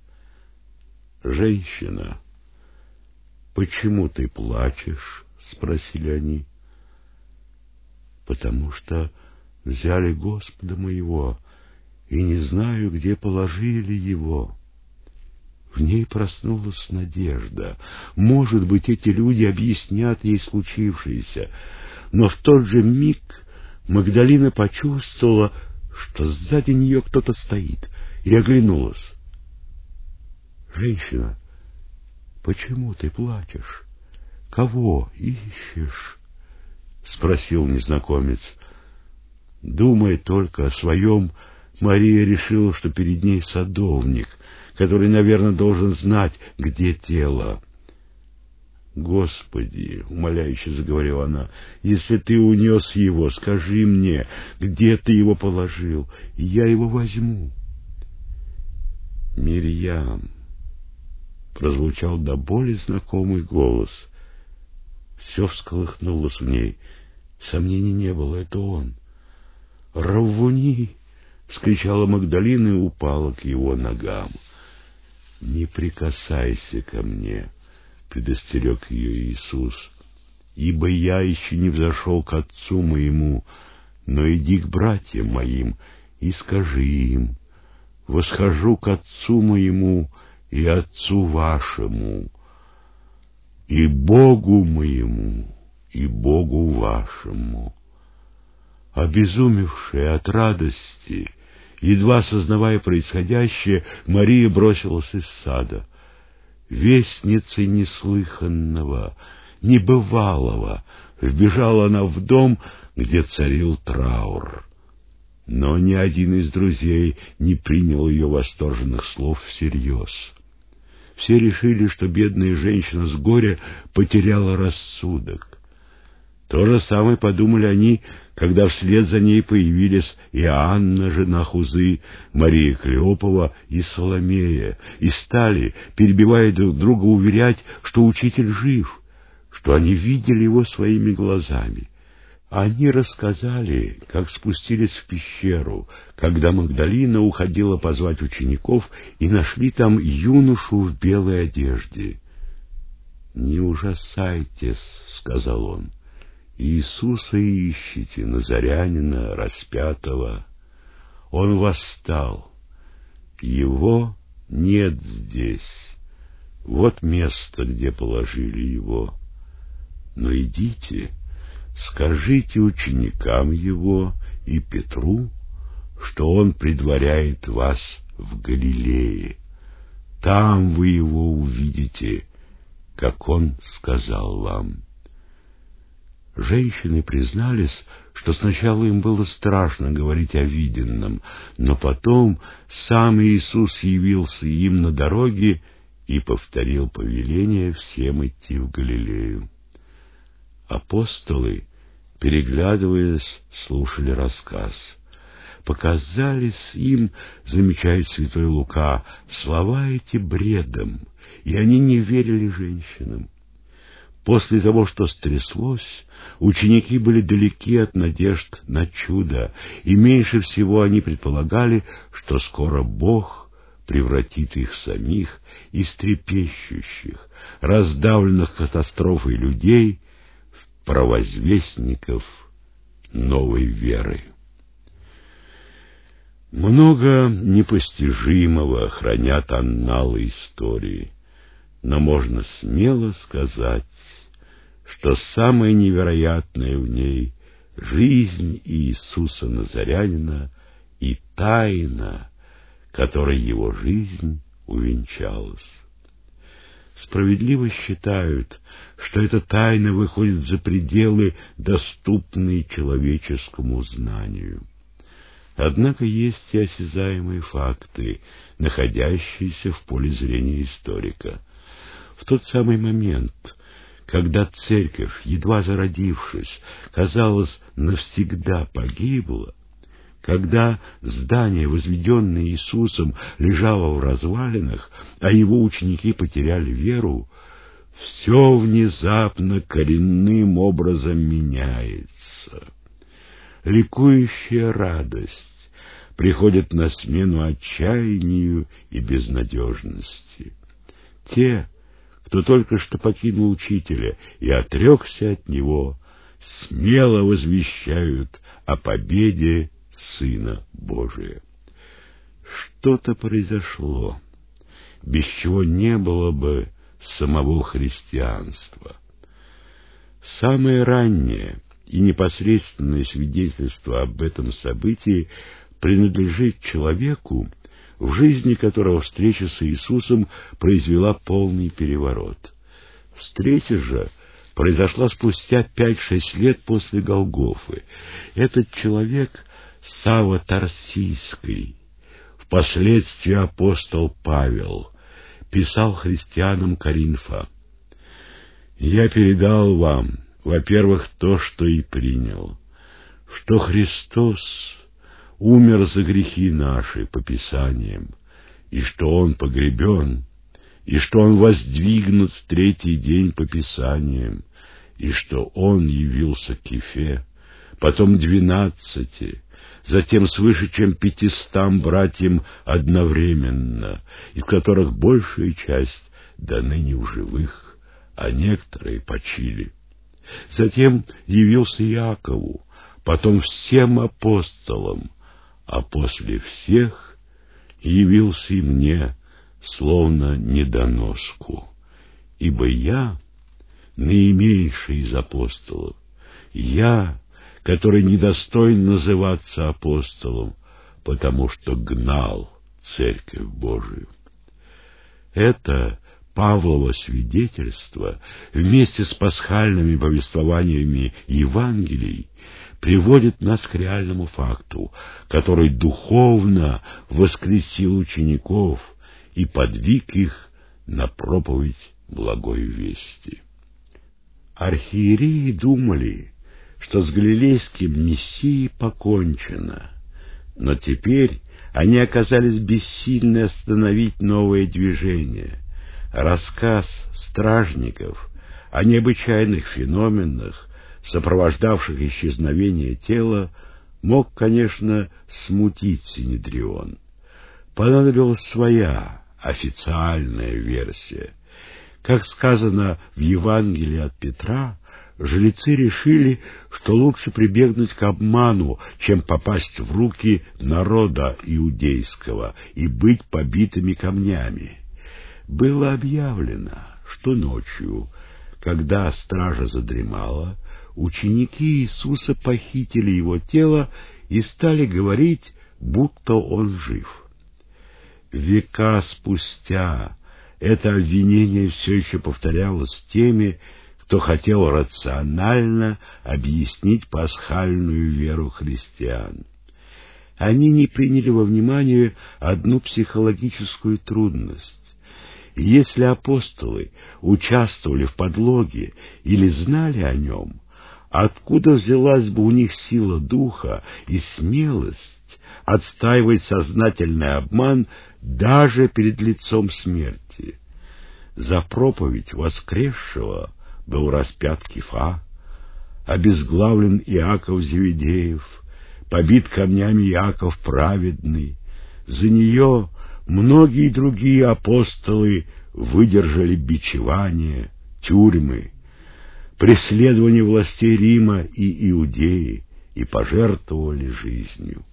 «Женщина, почему ты плачешь?» — спросили они. «Потому что взяли Господа моего, и не знаю, где положили его». В ней проснулась надежда. Может быть, эти люди объяснят ей случившееся. Но в тот же миг Магдалина почувствовала, что сзади нее кто-то стоит, и оглянулась. «Женщина, почему ты плачешь? Кого ищешь?» — спросил незнакомец. Думая только о своем, Мария решила, что перед ней садовник, который, наверное, должен знать, где тело. «Господи!» — умоляюще заговорила она, — «если ты унес его, скажи мне, где ты его положил, и я его возьму». «Мирьям!» — прозвучал до боли знакомый голос. Все всколыхнулось в ней. Сомнений не было, это он. «Раввуни!» — вскричала Магдалина и упала к его ногам. «Не прикасайся ко мне!» — предостерег ее Иисус. «Ибо я еще не взошел к Отцу моему, но иди к братьям моим и скажи им: восхожу к Отцу моему и Отцу вашему, и Богу моему, и Богу вашему». Обезумевшая от радости, едва сознавая происходящее, Мария бросилась из сада. Вестницей неслыханного, небывалого, вбежала она в дом, где царил траур. Но ни один из друзей не принял ее восторженных слов всерьез. Все решили, что бедная женщина с горя потеряла рассудок. То же самое подумали они, когда вслед за ней появились и Анна, жена Хузы, Мария Клеопова и Соломея, и стали, перебивая друг друга, уверять, что учитель жив, что они видели его своими глазами. Они рассказали, как спустились в пещеру, когда Магдалина уходила позвать учеников, и нашли там юношу в белой одежде. «Не ужасайтесь», — сказал он. «Иисуса ищете, Назарянина, распятого. Он восстал. Его нет здесь. Вот место, где положили его. Но идите, скажите ученикам его и Петру, что он предваряет вас в Галилее. Там вы его увидите, как он сказал вам». Женщины признались, что сначала им было страшно говорить о виденном, но потом сам Иисус явился им на дороге и повторил повеление всем идти в Галилею. Апостолы, переглядываясь, слушали рассказ. Показались им, замечает святой Лука, слова эти бредом, и они не верили женщинам. После того, что стряслось, ученики были далеки от надежд на чудо, и меньше всего они предполагали, что скоро Бог превратит их самих из трепещущих, раздавленных катастрофой людей в провозвестников новой веры. Много непостижимого хранят анналы истории, но можно смело сказать, что самое невероятное в ней — жизнь Иисуса Назарянина и тайна, которой его жизнь увенчалась. Справедливо считают, что эта тайна выходит за пределы, доступные человеческому знанию. Однако есть и осязаемые факты, находящиеся в поле зрения историка. В тот самый момент, когда церковь, едва зародившись, казалось, навсегда погибла, когда здание, возведенное Иисусом, лежало в развалинах, а его ученики потеряли веру, все внезапно коренным образом меняется. Ликующая радость приходит на смену отчаянию и безнадежности. Те, кто только что покинул учителя и отрекся от него, смело возвещают о победе Сына Божия. Что-то произошло, без чего не было бы самого христианства. Самое раннее и непосредственное свидетельство об этом событии принадлежит человеку, в жизни которого встреча с Иисусом произвела полный переворот. Встреча же произошла спустя пять-шесть лет после Голгофы. Этот человек — Савва Тарсийский, впоследствии апостол Павел, писал христианам Коринфа: Я передал вам, во-первых, то, что и принял, что Христос умер за грехи наши по Писаниям, и что Он погребен, и что Он воздвигнут в третий день по Писаниям, и что Он явился к Кефе, потом двенадцати, затем свыше чем пятистам братьям одновременно, из которых большая часть до ныне в живых, а некоторые почили. Затем явился Иакову, потом всем апостолам, а после всех явился и мне, словно недоноску, ибо я наименьший из апостолов, я, который недостоин называться апостолом, потому что гнал Церковь Божию. Это Павлово свидетельство вместе с пасхальными повествованиями Евангелий приводит нас к реальному факту, который духовно воскресил учеников и подвиг их на проповедь благой вести. Архиереи думали, что с галилейским мессией покончено, но теперь они оказались бессильны остановить новое движение. Рассказ стражников о необычайных феноменах, сопровождавших исчезновение тела, мог, конечно, смутить Синедрион. Понадобилась своя официальная версия. Как сказано в Евангелии от Петра, жрецы решили, что лучше прибегнуть к обману, чем попасть в руки народа иудейского и быть побитыми камнями. Было объявлено, что ночью, когда стража задремала, ученики Иисуса похитили его тело и стали говорить, будто он жив. Века спустя это обвинение все еще повторялось теми, кто хотел рационально объяснить пасхальную веру христиан. Они не приняли во внимание одну психологическую трудность. Если апостолы участвовали в подлоге или знали о нем, откуда взялась бы у них сила духа и смелость отстаивать сознательный обман даже перед лицом смерти? За проповедь воскресшего был распят Кифа, обезглавлен Иаков Зеведеев, побит камнями Иаков праведный. За нее многие другие апостолы выдержали бичевание, тюрьмы, преследование властей Рима и Иудеи и пожертвовали жизнью.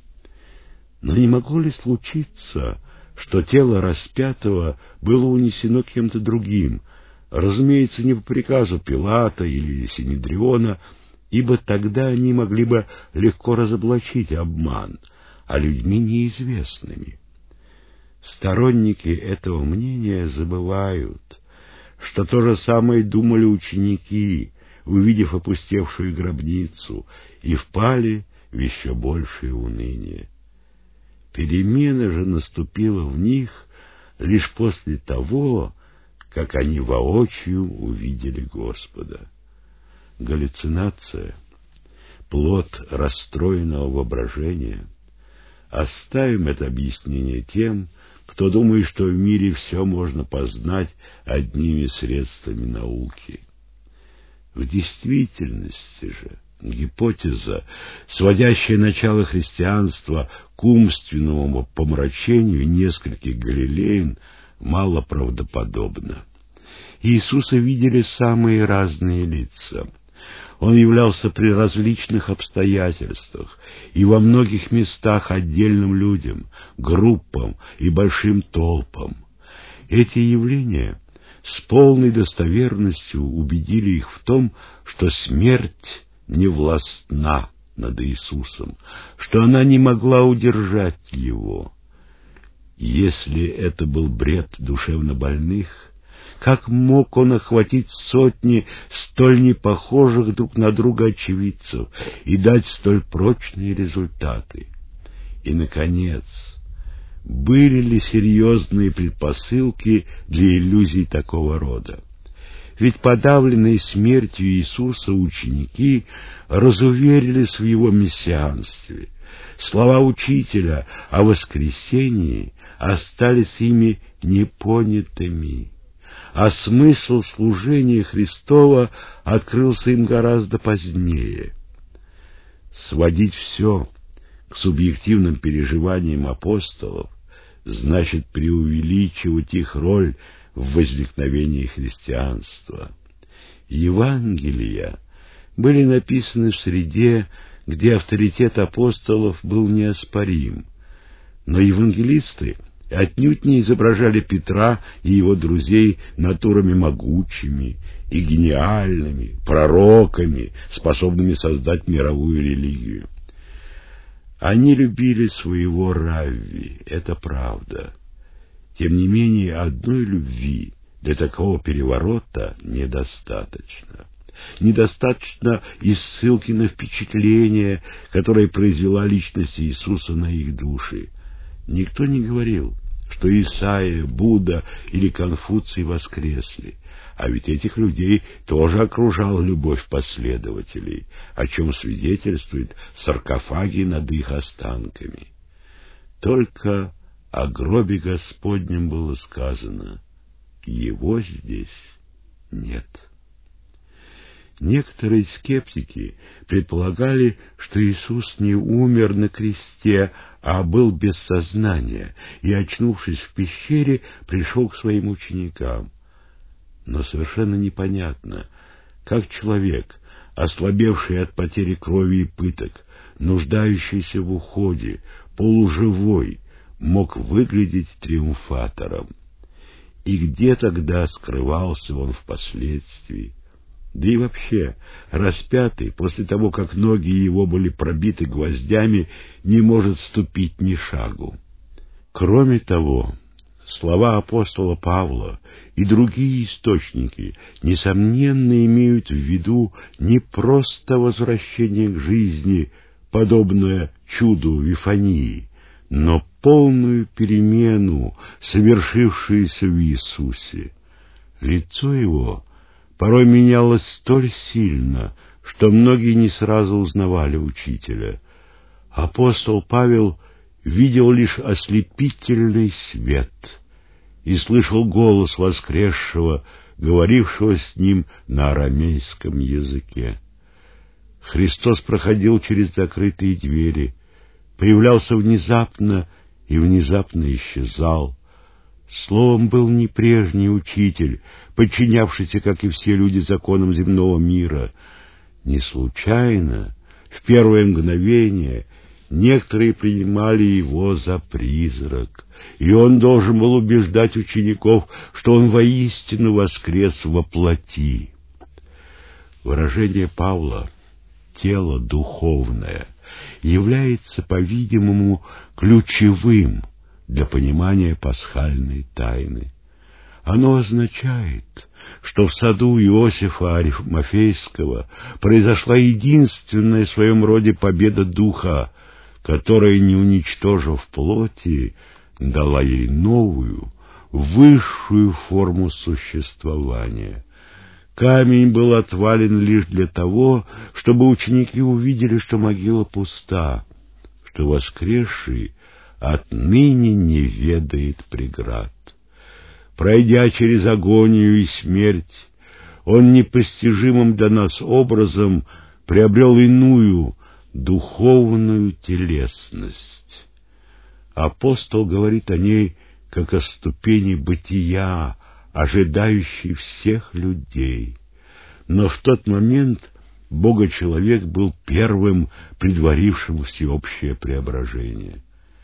Но не могло ли случиться, что тело распятого было унесено кем-то другим, разумеется, не по приказу Пилата или Синедриона, ибо тогда они могли бы легко разоблачить обман, а людьми неизвестными. Сторонники этого мнения забывают, что то же самое думали ученики, увидев опустевшую гробницу, и впали в еще большее уныние. Перемена же наступила в них лишь после того, как они воочию увидели Господа. Галлюцинация, плод расстроенного воображения. Оставим это объяснение тем, кто думает, что в мире все можно познать одними средствами науки. В действительности же гипотеза, сводящая начало христианства к умственному помрачению нескольких галилеян, мало правдоподобна. Иисуса видели самые разные лица. Он являлся при различных обстоятельствах и во многих местах отдельным людям, группам и большим толпам. Эти явления с полной достоверностью убедили их в том, что смерть не властна над Иисусом, что она не могла удержать его. Если это был бред душевнобольных, как мог он охватить сотни столь непохожих друг на друга очевидцев и дать столь прочные результаты? И, наконец, были ли серьезные предпосылки для иллюзий такого рода? ведь подавленные смертью Иисуса ученики разуверились в Его мессианстве. Слова Учителя о воскресении остались ими непонятыми, а смысл служения Христова открылся им гораздо позднее. Сводить все к субъективным переживаниям апостолов значит преувеличивать их роль в возникновении христианства. Евангелия были написаны в среде, где авторитет апостолов был неоспорим, но евангелисты отнюдь не изображали Петра и его друзей натурами могучими и гениальными, пророками, способными создать мировую религию. Они любили своего равви, это правда. Тем не менее, одной любви для такого переворота недостаточно. Недостаточно и ссылки на впечатление, которое произвела личность Иисуса на их души. Никто не говорил, что Исаия, Будда или Конфуций воскресли, а ведь этих людей тоже окружала любовь последователей, о чем свидетельствуют саркофаги над их останками. Только о гробе Господнем было сказано: его здесь нет. Некоторые скептики предполагали, что Иисус не умер на кресте, а был без сознания, и, очнувшись в пещере, пришел к своим ученикам. Но совершенно непонятно, как человек, ослабевший от потери крови и пыток, нуждающийся в уходе, полуживой, мог выглядеть триумфатором. И где тогда скрывался он впоследствии? Да и вообще, распятый, после того, как ноги его были пробиты гвоздями, не может ступить ни шагу. Кроме того, слова апостола Павла и другие источники, несомненно, имеют в виду не просто возвращение к жизни, подобное чуду Вифании, но полную перемену, совершившуюся в Иисусе. Лицо его порой менялось столь сильно, что многие не сразу узнавали учителя. Апостол Павел видел лишь ослепительный свет и слышал голос воскресшего, говорившего с ним на арамейском языке. Христос проходил через закрытые двери, появлялся внезапно и внезапно исчезал. Словом, был не прежний учитель, подчинявшийся, как и все люди, законам земного мира. Не случайно, в первое мгновение, некоторые принимали его за призрак, и он должен был убеждать учеников, что он воистину воскрес во плоти. Выражение Павла «тело духовное» является, по-видимому, ключевым для понимания пасхальной тайны. Оно означает, что в саду Иосифа Аримафейского произошла единственная в своем роде победа духа, которая, не уничтожив плоти, дала ей новую, высшую форму существования. Камень был отвален лишь для того, чтобы ученики увидели, что могила пуста, что воскресший отныне не ведает преград. Пройдя через агонию и смерть, он непостижимым для нас образом приобрел иную, духовную телесность. Апостол говорит о ней как о ступени бытия, ожидающей всех людей. Но в тот момент Бога-человек был первым, предварившим всеобщее преображение.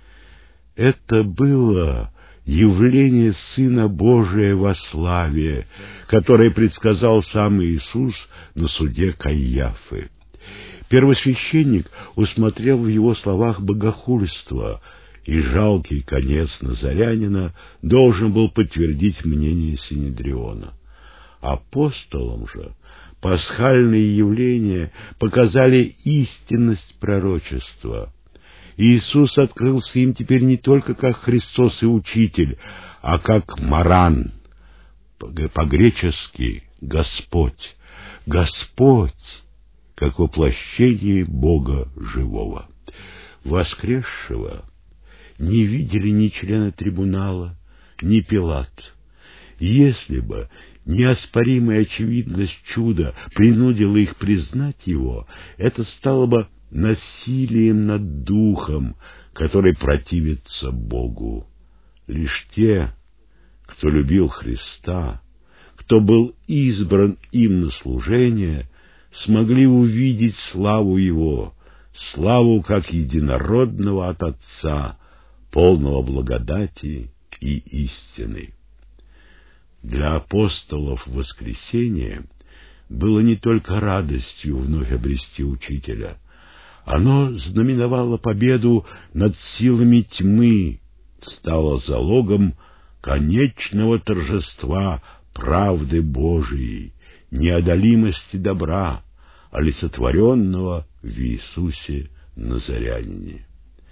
Это было явление Сына Божия во славе, которое предсказал сам Иисус на суде Каиафы. Первосвященник усмотрел в его словах богохульство, и жалкий конец назарянина должен был подтвердить мнение Синедриона. Апостолам же пасхальные явления показали истинность пророчества. Иисус открылся им теперь не только как Христос и Учитель, а как Маран, по-гречески Господь, Господь, как воплощение Бога живого. Воскресшего не видели ни члены трибунала, ни Пилат. Если бы неоспоримая очевидность чуда принудила их признать его, это стало бы насилием над духом, который противится Богу. Лишь те, кто любил Христа, кто был избран им на служение, смогли увидеть славу Его, славу как единородного от Отца, полного благодати и истины. Для апостолов воскресение было не только радостью вновь обрести Учителя. Оно знаменовало победу над силами тьмы, стало залогом конечного торжества правды Божией, неодолимости добра, олицетворенного в Иисусе Назарянине.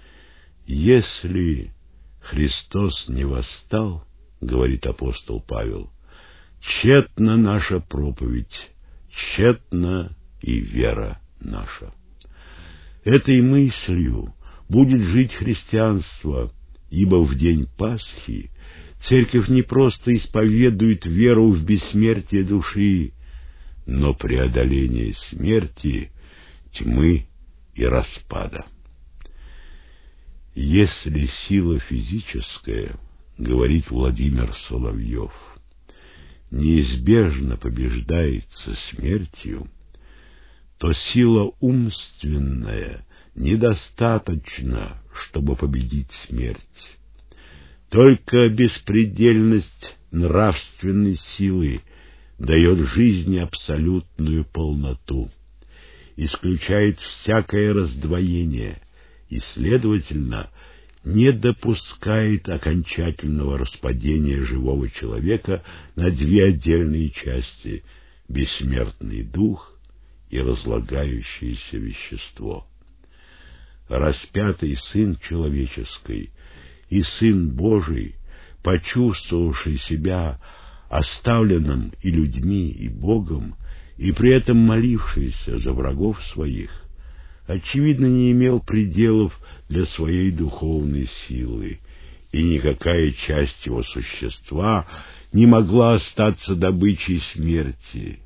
Если Христос не восстал, говорит апостол Павел, тщетна наша проповедь, тщетна и вера наша. Этой мыслью будет жить христианство, ибо в день Пасхи Церковь не просто исповедует веру в бессмертие души, но преодоление смерти, тьмы и распада. Если сила физическая, говорит Владимир Соловьев, неизбежно побеждается смертью, то сила умственная недостаточна, чтобы победить смерть. Только беспредельность нравственной силы дает жизни абсолютную полноту, исключает всякое раздвоение и, следовательно, не допускает окончательного распадения живого человека на две отдельные части — бессмертный дух и разлагающееся вещество. Распятый Сын Человеческий и Сын Божий, почувствовавший себя оставленным и людьми, и Богом, и при этом молившийся за врагов своих, очевидно, не имел пределов для своей духовной силы, и никакая часть его существа не могла остаться добычей смерти.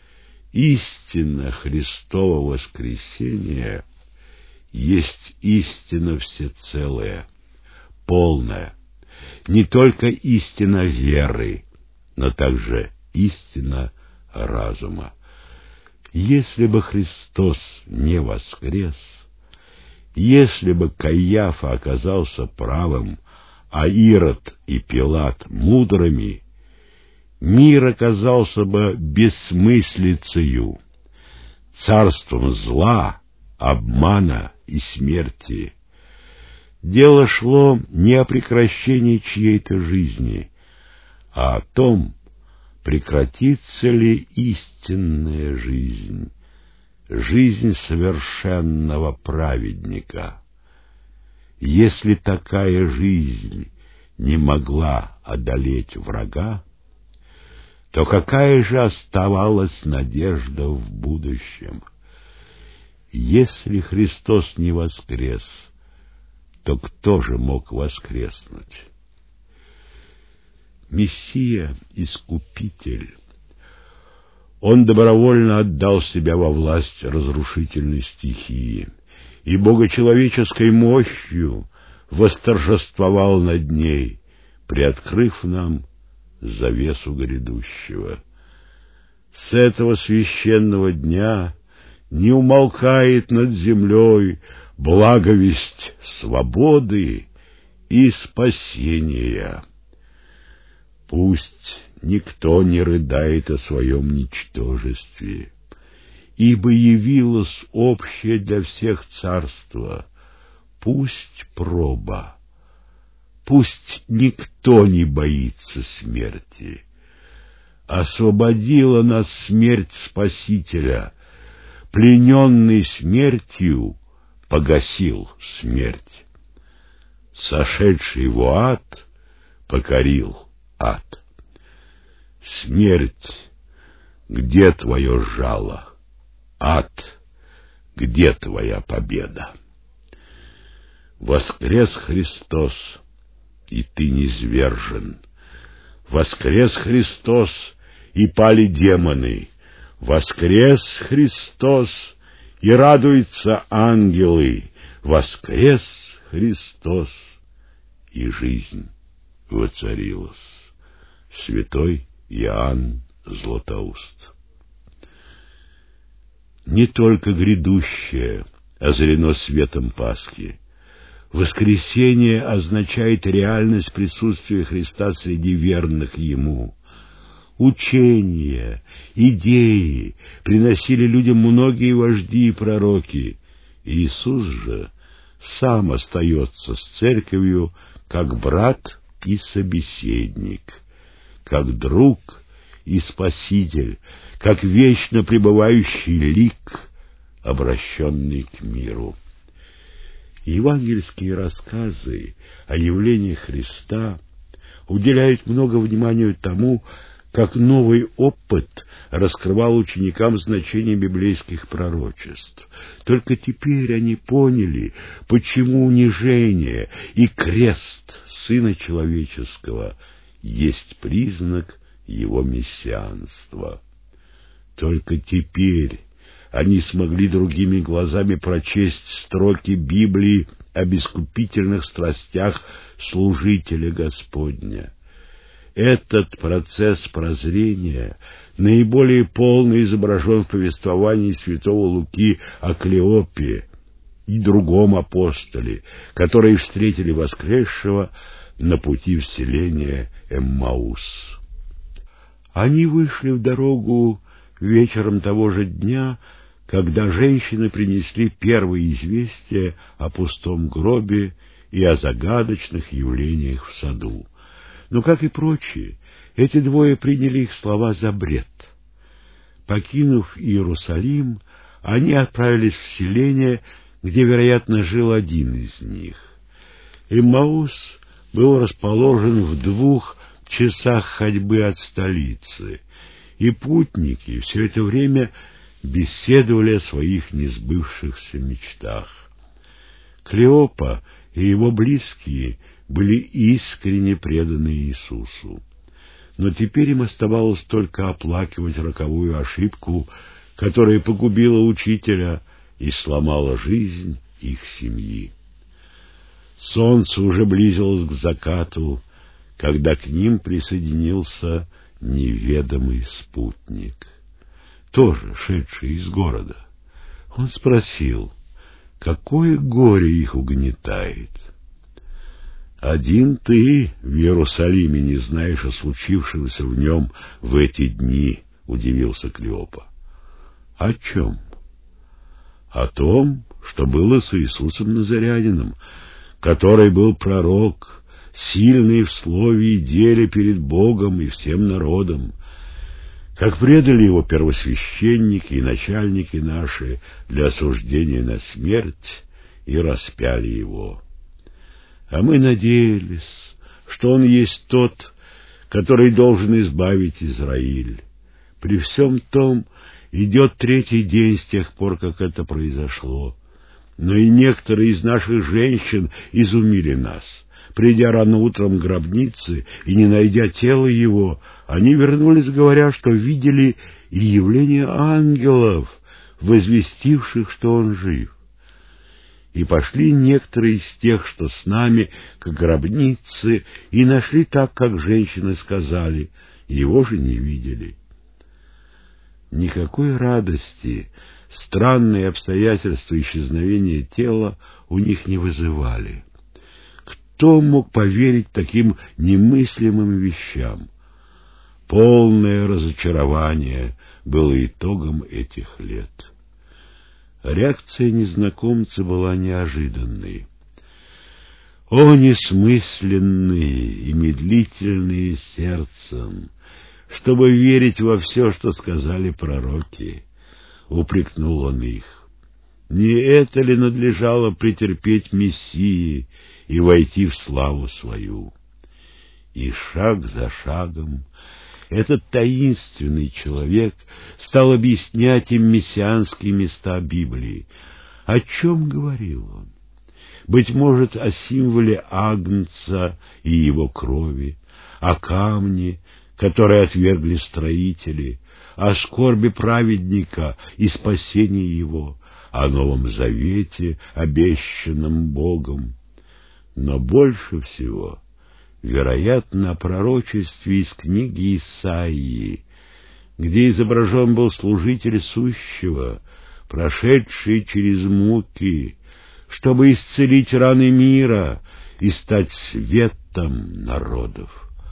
Истина Христова воскресения есть истина всецелая, полная, не только истина веры, но также истина разума. Если бы Христос не воскрес, если бы Каиафа оказался правым, а Ирод и Пилат мудрыми, мир оказался бы бессмыслицею, царством зла, обмана и смерти. Дело шло не о прекращении чьей-то жизни, а о том, прекратится ли истинная жизнь, жизнь совершенного праведника. Если такая жизнь не могла одолеть врага, то какая же оставалась надежда в будущем? Если Христос не воскрес, то кто же мог воскреснуть? Мессия — Искупитель. Он добровольно отдал себя во власть разрушительной стихии и богочеловеческой мощью восторжествовал над ней, приоткрыв нам завесу грядущего. С этого священного дня не умолкает над землей благовесть свободы и спасения. Пусть никто не рыдает о своем ничтожестве, ибо явилось общее для всех царство. Пусть проба, пусть никто не боится смерти. Освободила нас смерть Спасителя, плененный смертью погасил смерть. Сошедший в ад покорил ад. Смерть, где твое жало? Ад, где твоя победа? Воскрес Христос, и ты низвержен. Воскрес Христос, и пали демоны. Воскрес Христос, и радуются ангелы. Воскрес Христос, и жизнь воцарилась. Святой Иоанн Златоуст. Не только грядущее озарено светом Пасхи. Воскресение означает реальность присутствия Христа среди верных Ему. Учения, идеи приносили людям многие вожди и пророки. Иисус же сам остается с церковью как брат и собеседник, как друг и спаситель, как вечно пребывающий лик, обращенный к миру. Евангельские рассказы о явлении Христа уделяют много внимания тому, как новый опыт раскрывал ученикам значение библейских пророчеств. Только теперь они поняли, почему унижение и крест Сына Человеческого есть признак Его мессианства. Только теперь они смогли другими глазами прочесть строки Библии о бескупительных страстях служителя Господня. Этот процесс прозрения наиболее полно изображен в повествовании святого Луки о Клеопе и другом апостоле, которые встретили воскресшего на пути в селение Эммаус. Они вышли в дорогу вечером того же дня, когда женщины принесли первые известия о пустом гробе и о загадочных явлениях в саду. Но, как и прочие, эти двое приняли их слова за бред. Покинув Иерусалим, они отправились в селение, где, вероятно, жил один из них. Эммаус был расположен в двух часах ходьбы от столицы, и путники все это время беседовали о своих несбывшихся мечтах. Клеопа и его близкие были искренне преданы Иисусу, но теперь им оставалось только оплакивать роковую ошибку, которая погубила учителя и сломала жизнь их семьи. Солнце уже близилось к закату, когда к ним присоединился неведомый спутник, тоже шедший из города. Он спросил, какое горе их угнетает. «Один ты в Иерусалиме не знаешь о случившемся в нем в эти дни», — удивился Клеопа. «О чем?» «О том, что было с Иисусом Назарянином, который был пророк, сильный в слове и деле перед Богом и всем народом, как предали его первосвященники и начальники наши для осуждения на смерть и распяли его. А мы надеялись, что он есть тот, который должен избавить Израиль. При всем том идет третий день с тех пор, как это произошло. Но и некоторые из наших женщин изумили нас. Придя рано утром к гробнице и не найдя тела его, они вернулись, говоря, что видели и явление ангелов, возвестивших, что он жив. И пошли некоторые из тех, что с нами, к гробнице, и нашли так, как женщины сказали, его же не видели. Никакой радости странные обстоятельства исчезновения тела у них не вызывали. Кто мог поверить таким немыслимым вещам? Полное разочарование было итогом этих лет. Реакция незнакомца была неожиданной. О, несмысленные и медлительные сердцем, чтобы верить во все, что сказали пророки, — упрекнул он их. Не это ли надлежало претерпеть Мессии и войти в славу свою? И шаг за шагом этот таинственный человек стал объяснять им мессианские места Библии. О чем говорил он? Быть может, о символе Агнца и его крови, о камне, который отвергли строители, о скорби праведника и спасении его, о Новом Завете, обещанном Богом. Но больше всего, вероятно, о пророчестве из книги Исаии, где изображен был служитель сущего, прошедший через муки, чтобы исцелить раны мира и стать светом народов.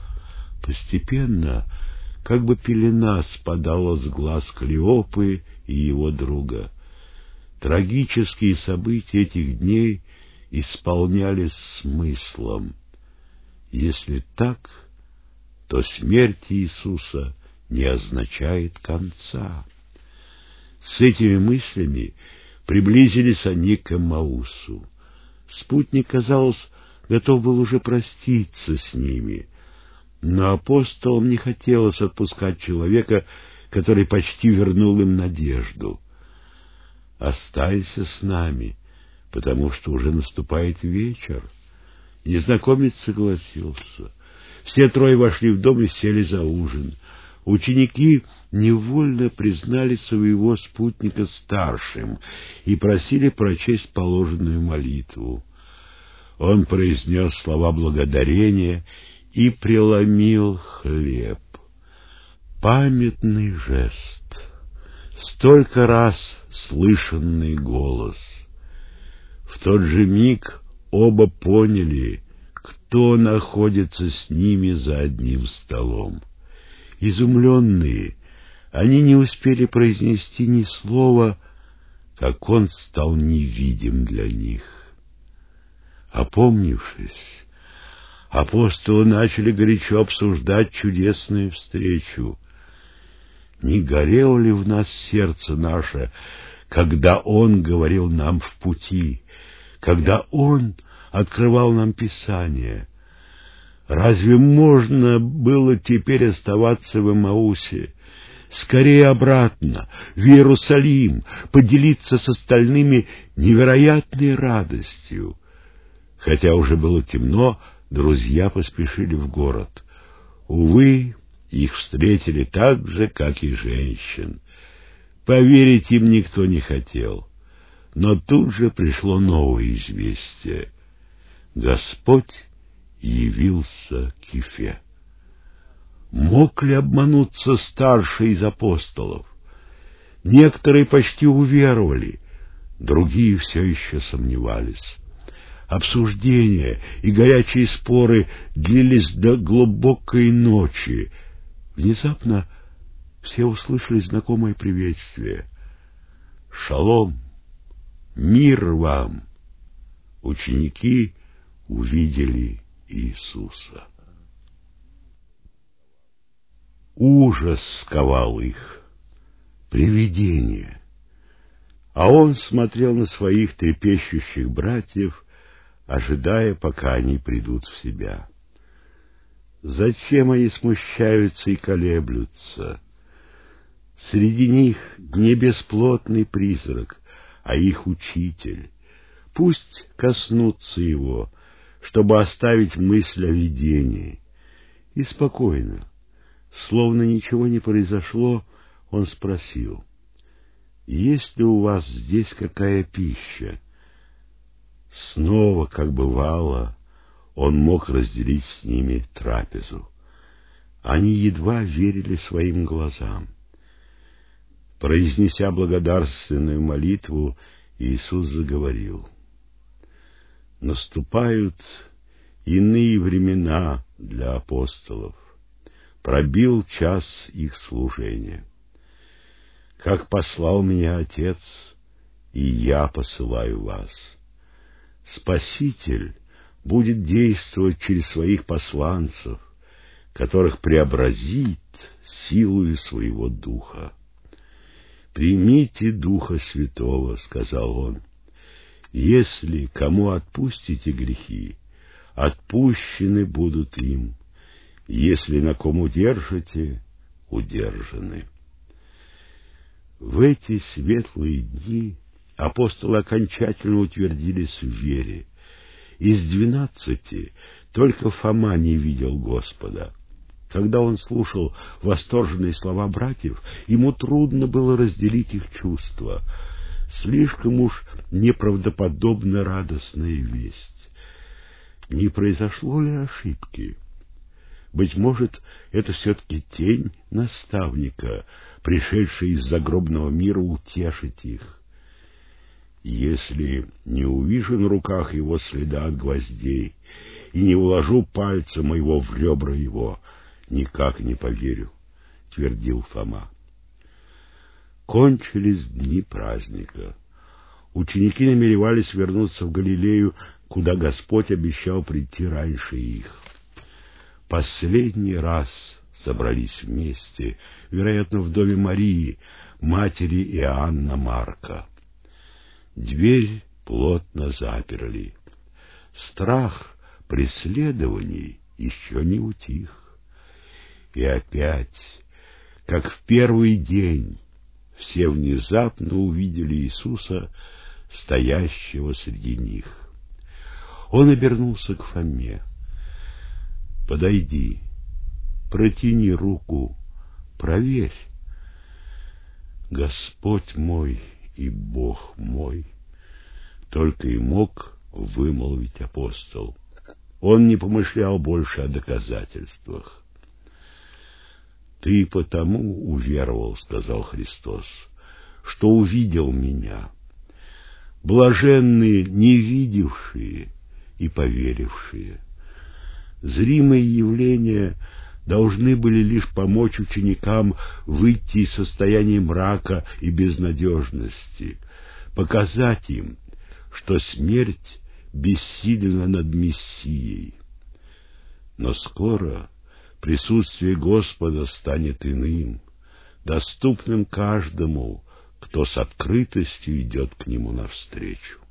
Постепенно, как бы пелена спадала с глаз Клеопы и его друга. Трагические события этих дней исполнялись смыслом. Если так, то смерть Иисуса не означает конца. С этими мыслями приблизились они к Эммаусу. Спутник, казалось, готов был уже проститься с ними, но апостолам не хотелось отпускать человека, который почти вернул им надежду. «Останься с нами, потому что уже наступает вечер». Незнакомец согласился. Все трое вошли в дом и сели за ужин. Ученики невольно признали своего спутника старшим и просили прочесть положенную молитву. Он произнес слова благодарения и преломил хлеб. Памятный жест, столько раз слышанный голос. В тот же миг оба поняли, кто находится с ними за одним столом. Изумленные, они не успели произнести ни слова, как он стал невидим для них. Опомнившись, апостолы начали горячо обсуждать чудесную встречу. Не горело ли в нас сердце наше, когда он говорил нам в пути, когда он открывал нам Писание? Разве можно было теперь оставаться в Эммаусе? Скорее обратно, в Иерусалим, поделиться с остальными невероятной радостью. Хотя уже было темно, друзья поспешили в город. Увы, их встретили так же, как и женщин. Поверить им никто не хотел. Но тут же пришло новое известие. Господь явился Кефе. Мог ли обмануться старший из апостолов? Некоторые почти уверовали, другие все еще сомневались. Обсуждения и горячие споры длились до глубокой ночи. Внезапно все услышали знакомое приветствие. «Шалом! Мир вам!» Ученики увидели Иисуса. Ужас сковал их, привидение. А он смотрел на своих трепещущих братьев, ожидая, пока они придут в себя. Зачем они смущаются и колеблются? Среди них не бесплотный призрак, а их учитель. Пусть коснутся его, чтобы оставить мысль о видении. И спокойно, словно ничего не произошло, он спросил: «Есть ли у вас здесь какая пища?» Снова, как бывало, он мог разделить с ними трапезу. Они едва верили своим глазам. Произнеся благодарственную молитву, Иисус заговорил: «Наступают иные времена для апостолов. Пробил час их служения. Как послал меня Отец, и я посылаю вас. Спаситель будет действовать через своих посланцев, которых преобразит силою своего Духа. Примите Духа Святого, — сказал он. Если кому отпустите грехи, отпущены будут им. Если на ком удержите, удержаны. В эти светлые дни апостолы окончательно утвердились в вере. Из двенадцати только Фома не видел Господа. Когда он слушал восторженные слова братьев, ему трудно было разделить их чувства. Слишком уж неправдоподобно радостная весть. Не произошло ли ошибки? Быть может, это все-таки тень наставника, пришедшая из загробного мира утешить их. Если не увижу на руках его следа от гвоздей и не уложу пальца моего в ребра его, никак не поверю, — твердил Фома. Кончились дни праздника. Ученики намеревались вернуться в Галилею, куда Господь обещал прийти раньше их. Последний раз собрались вместе, вероятно, в доме Марии, матери Иоанна Марка. Дверь плотно заперли. Страх преследований еще не утих. И опять, как в первый день, все внезапно увидели Иисуса, стоящего среди них. Он обернулся к Фоме. «Подойди, протяни руку, проверь». «Господь мой и Бог мой», — только и мог вымолвить апостол. Он не помышлял больше о доказательствах. «Ты потому уверовал, — сказал Христос, — что увидел меня. Блаженные не видевшие и поверившие». Зримые явления должны были лишь помочь ученикам выйти из состояния мрака и безнадежности, показать им, что смерть бессильна над Мессией. Но скоро присутствие Господа станет иным, доступным каждому, кто с открытостью идет к Нему навстречу.